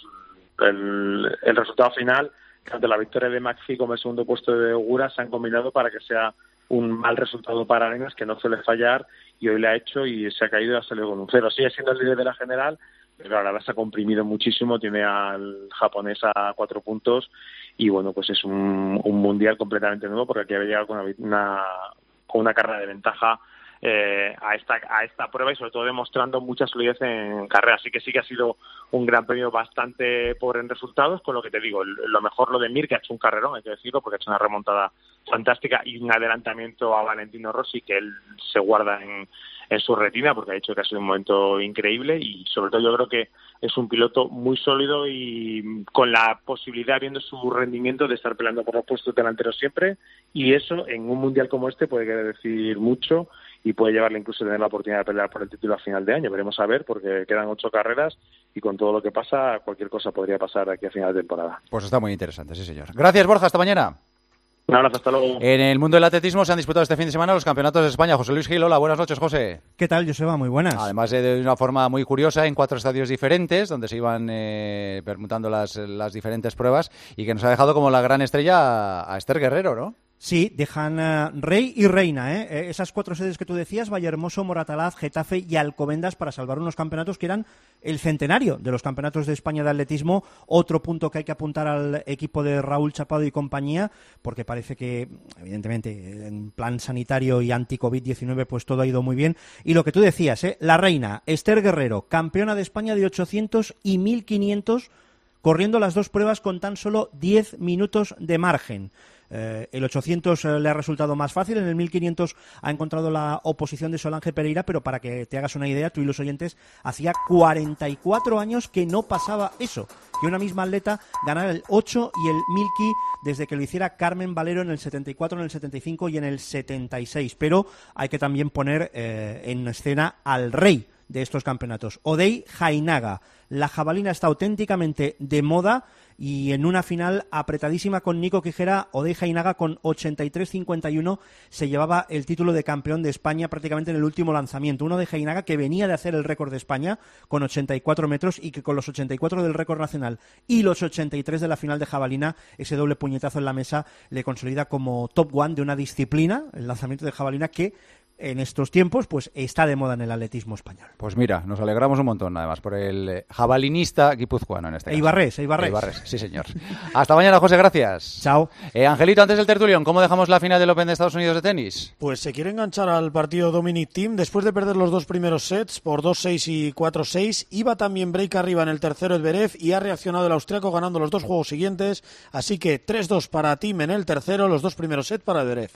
Speaker 14: el, el resultado final, tanto la victoria de McPhee como el segundo puesto de Ogura se han combinado para que sea un mal resultado para Arenas, que no suele fallar, y hoy le ha hecho y se ha caído y ha salido con un cero. Sigue siendo el líder de la general, pero ahora se ha comprimido muchísimo, tiene al japonés a cuatro puntos y bueno, pues es un, un mundial completamente nuevo, porque aquí había llegado con una, una, con una carrera de ventaja eh, a esta a esta prueba y sobre todo demostrando mucha solidez en carrera. Así que sí que ha sido un gran premio bastante pobre en resultados, con lo que te digo, lo mejor lo de Mir, que ha hecho un carrerón, hay que decirlo, porque ha hecho una remontada fantástica y un adelantamiento a Valentino Rossi que él se guarda en en su retina, porque ha dicho que ha sido un momento increíble, y sobre todo yo creo que es un piloto muy sólido y con la posibilidad, viendo su rendimiento, de estar peleando por los puestos delanteros siempre, y eso en un mundial como este puede querer decir mucho y puede llevarle incluso a tener la oportunidad de pelear por el título a final de año. Veremos a ver, porque quedan ocho carreras y con todo lo que pasa, cualquier cosa podría pasar aquí a final de temporada.
Speaker 3: Pues está muy interesante, sí señor. Gracias, Borja, hasta mañana.
Speaker 14: Un abrazo, hasta luego.
Speaker 3: En el mundo del atletismo se han disputado este fin de semana los campeonatos de España. José Luis Gil, hola, buenas noches, José.
Speaker 15: ¿Qué tal, Joseba? Muy buenas.
Speaker 3: Además, eh, de una forma muy curiosa, en cuatro estadios diferentes, donde se iban eh, permutando las, las diferentes pruebas, y que nos ha dejado como la gran estrella a, a Esther Guerrero, ¿no?
Speaker 15: Sí, dejan uh, rey y reina, ¿eh? Esas cuatro sedes que tú decías, Vallehermoso, Moratalaz, Getafe y Alcobendas, para salvar unos campeonatos que eran el centenario de los campeonatos de España de atletismo. Otro punto que hay que apuntar al equipo de Raúl Chapado y compañía, porque parece que, evidentemente, en plan sanitario y anti-covid diecinueve, pues todo ha ido muy bien. Y lo que tú decías, ¿eh? La reina, Esther Guerrero, campeona de España de ochocientos y mil quinientos, corriendo las dos pruebas con tan solo diez minutos de margen. Eh, el ochocientos eh, le ha resultado más fácil, en el mil quinientos ha encontrado la oposición de Solange Pereira, pero para que te hagas una idea, tú y los oyentes, hacía cuarenta y cuatro años que no pasaba eso, que una misma atleta ganara el ocho y el Milky desde que lo hiciera Carmen Valero en el setenta y cuatro, en el setenta y cinco y en el setenta y seis. Pero hay que también poner eh, en escena al rey de estos campeonatos, Odey Jainaga. La jabalina está auténticamente de moda, y en una final apretadísima con Nico Quijera, Odey Jainaga con ochenta y tres cincuenta y uno se llevaba el título de campeón de España prácticamente en el último lanzamiento. Uno de Jainaga que venía de hacer el récord de España con ochenta y cuatro metros, y que con los ochenta y cuatro del récord nacional y los ochenta y tres de la final de jabalina, ese doble puñetazo en la mesa le consolida como top one de una disciplina, el lanzamiento de jabalina, que en estos tiempos pues está de moda en el atletismo español.
Speaker 3: Pues mira, nos alegramos un montón, además, por el jabalinista guipuzcoano en este caso.
Speaker 15: Eibarrés, Eibarrés.
Speaker 3: Eibarrés, sí señor. Hasta mañana, José, gracias.
Speaker 15: Chao.
Speaker 3: Eh, Angelito, antes del tertulión, ¿cómo dejamos la final del Open de Estados Unidos de tenis?
Speaker 16: Pues se quiere enganchar al partido Dominic Thiem después de perder los dos primeros sets por dos seis y cuatro seis. Iba también break arriba en el tercero Zverev y ha reaccionado el austriaco ganando los dos juegos siguientes. Así que tres dos para Thiem en el tercero, los dos primeros sets para Zverev.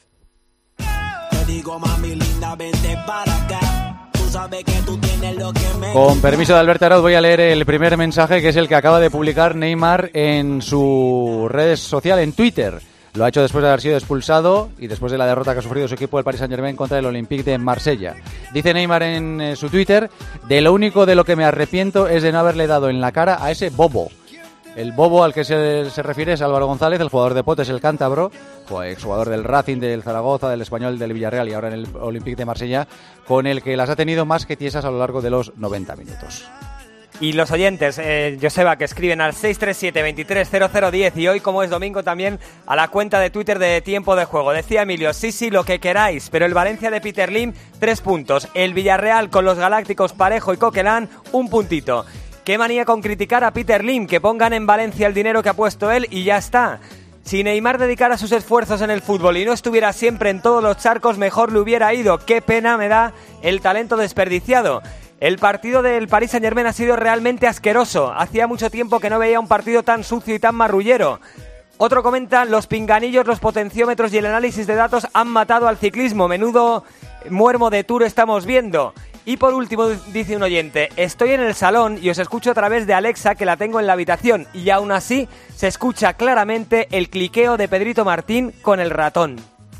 Speaker 17: Digo, mami linda, vente para acá. Tú sabes que tú tienes lo que me...
Speaker 3: Con permiso de Alberto Arauz, voy a leer el primer mensaje, que es el que acaba de publicar Neymar en su red social, en Twitter. Lo ha hecho después de haber sido expulsado y después de la derrota que ha sufrido su equipo, el Paris Saint-Germain, contra el Olympique de Marsella. Dice Neymar en eh, su Twitter: de lo único de lo que me arrepiento es de no haberle dado en la cara a ese bobo. El bobo al que se, se refiere es Álvaro González, el jugador de Potes, el cántabro, exjugador del Racing, del Zaragoza, del Español, del Villarreal y ahora en el Olympique de Marsella, con el que las ha tenido más que tiesas a lo largo de los noventa minutos.
Speaker 12: Y los oyentes, eh, Joseba, que escriben al seis tres siete, veintitrés cero cero diez y hoy, como es domingo, también a la cuenta de Twitter de Tiempo de Juego. Decía Emilio, sí, sí, lo que queráis, pero el Valencia de Peter Lim, tres puntos. El Villarreal con los Galácticos Parejo y Coquelin, un puntito. Qué manía con criticar a Peter Lim, que pongan en Valencia el dinero que ha puesto él y ya está. Si Neymar dedicara sus esfuerzos en el fútbol y no estuviera siempre en todos los charcos, mejor le hubiera ido. Qué pena me da el talento desperdiciado. El partido del Paris Saint-Germain ha sido realmente asqueroso. Hacía mucho tiempo que no veía un partido tan sucio y tan marrullero. Otro comenta, los pinganillos, los potenciómetros y el análisis de datos han matado al ciclismo. Menudo muermo de Tour estamos viendo. Y por último, dice un oyente, estoy en el salón y os escucho a través de Alexa, que la tengo en la habitación, y aún así se escucha claramente el cliqueo de Pedrito Martín con el ratón.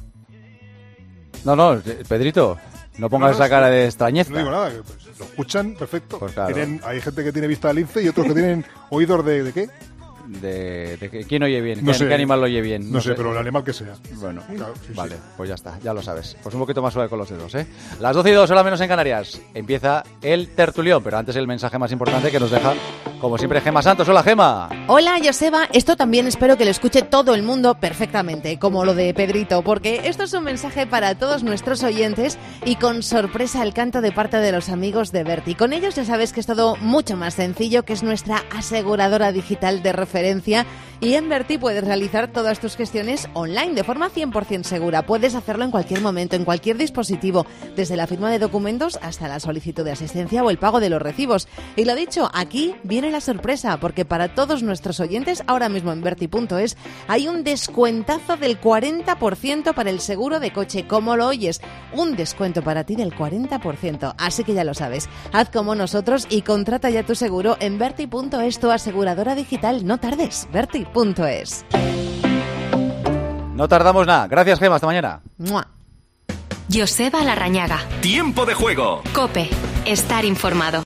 Speaker 3: No, no, Pedrito, no pongas
Speaker 4: no, no,
Speaker 3: esa cara de extrañeza.
Speaker 4: No digo nada, pues, lo escuchan perfecto.
Speaker 3: Pues claro.
Speaker 4: Tienen, hay gente que tiene vista de lince y otros que tienen oídos de, ¿de qué?
Speaker 3: De, de que, ¿quién oye bien?
Speaker 4: No
Speaker 3: ¿Qué,
Speaker 4: sé,
Speaker 3: ¿Qué animal lo oye bien?
Speaker 4: No, no sé, sé, pero el animal que sea.
Speaker 3: Bueno,
Speaker 4: claro, sí,
Speaker 3: vale,
Speaker 4: sí.
Speaker 3: Pues ya está, ya lo sabes. Pues un poquito más suave con los dedos, ¿eh? Las doce y dos, hora menos en Canarias. Empieza el tertulión, pero antes el mensaje más importante que nos deja, como siempre, Gema Santos. Hola, Gema.
Speaker 5: Hola, Joseba. Esto también espero que lo escuche todo el mundo perfectamente, como lo de Pedrito, porque esto es un mensaje para todos nuestros oyentes y con sorpresa el canto de parte de los amigos de Berti. Con ellos ya sabes que es todo mucho más sencillo, que es nuestra aseguradora digital de referencia. Y en Berti puedes realizar todas tus gestiones online de forma cien por ciento segura. Puedes hacerlo en cualquier momento, en cualquier dispositivo, desde la firma de documentos hasta la solicitud de asistencia o el pago de los recibos. Y lo dicho, aquí viene la sorpresa, porque para todos nuestros oyentes, ahora mismo en Berti punto es, hay un descuentazo del cuarenta por ciento para el seguro de coche. ¿Cómo lo oyes? Un descuento para ti del cuarenta por ciento. Así que ya lo sabes, haz como nosotros y contrata ya tu seguro en Berti punto es, tu aseguradora digital. No tardes, Berti punto es.
Speaker 3: No tardamos nada. Gracias, Gema. Hasta mañana.
Speaker 5: ¡Mua!
Speaker 1: Joseba Larrañaga.
Speaker 20: Tiempo de Juego.
Speaker 1: COPE. Estar informado.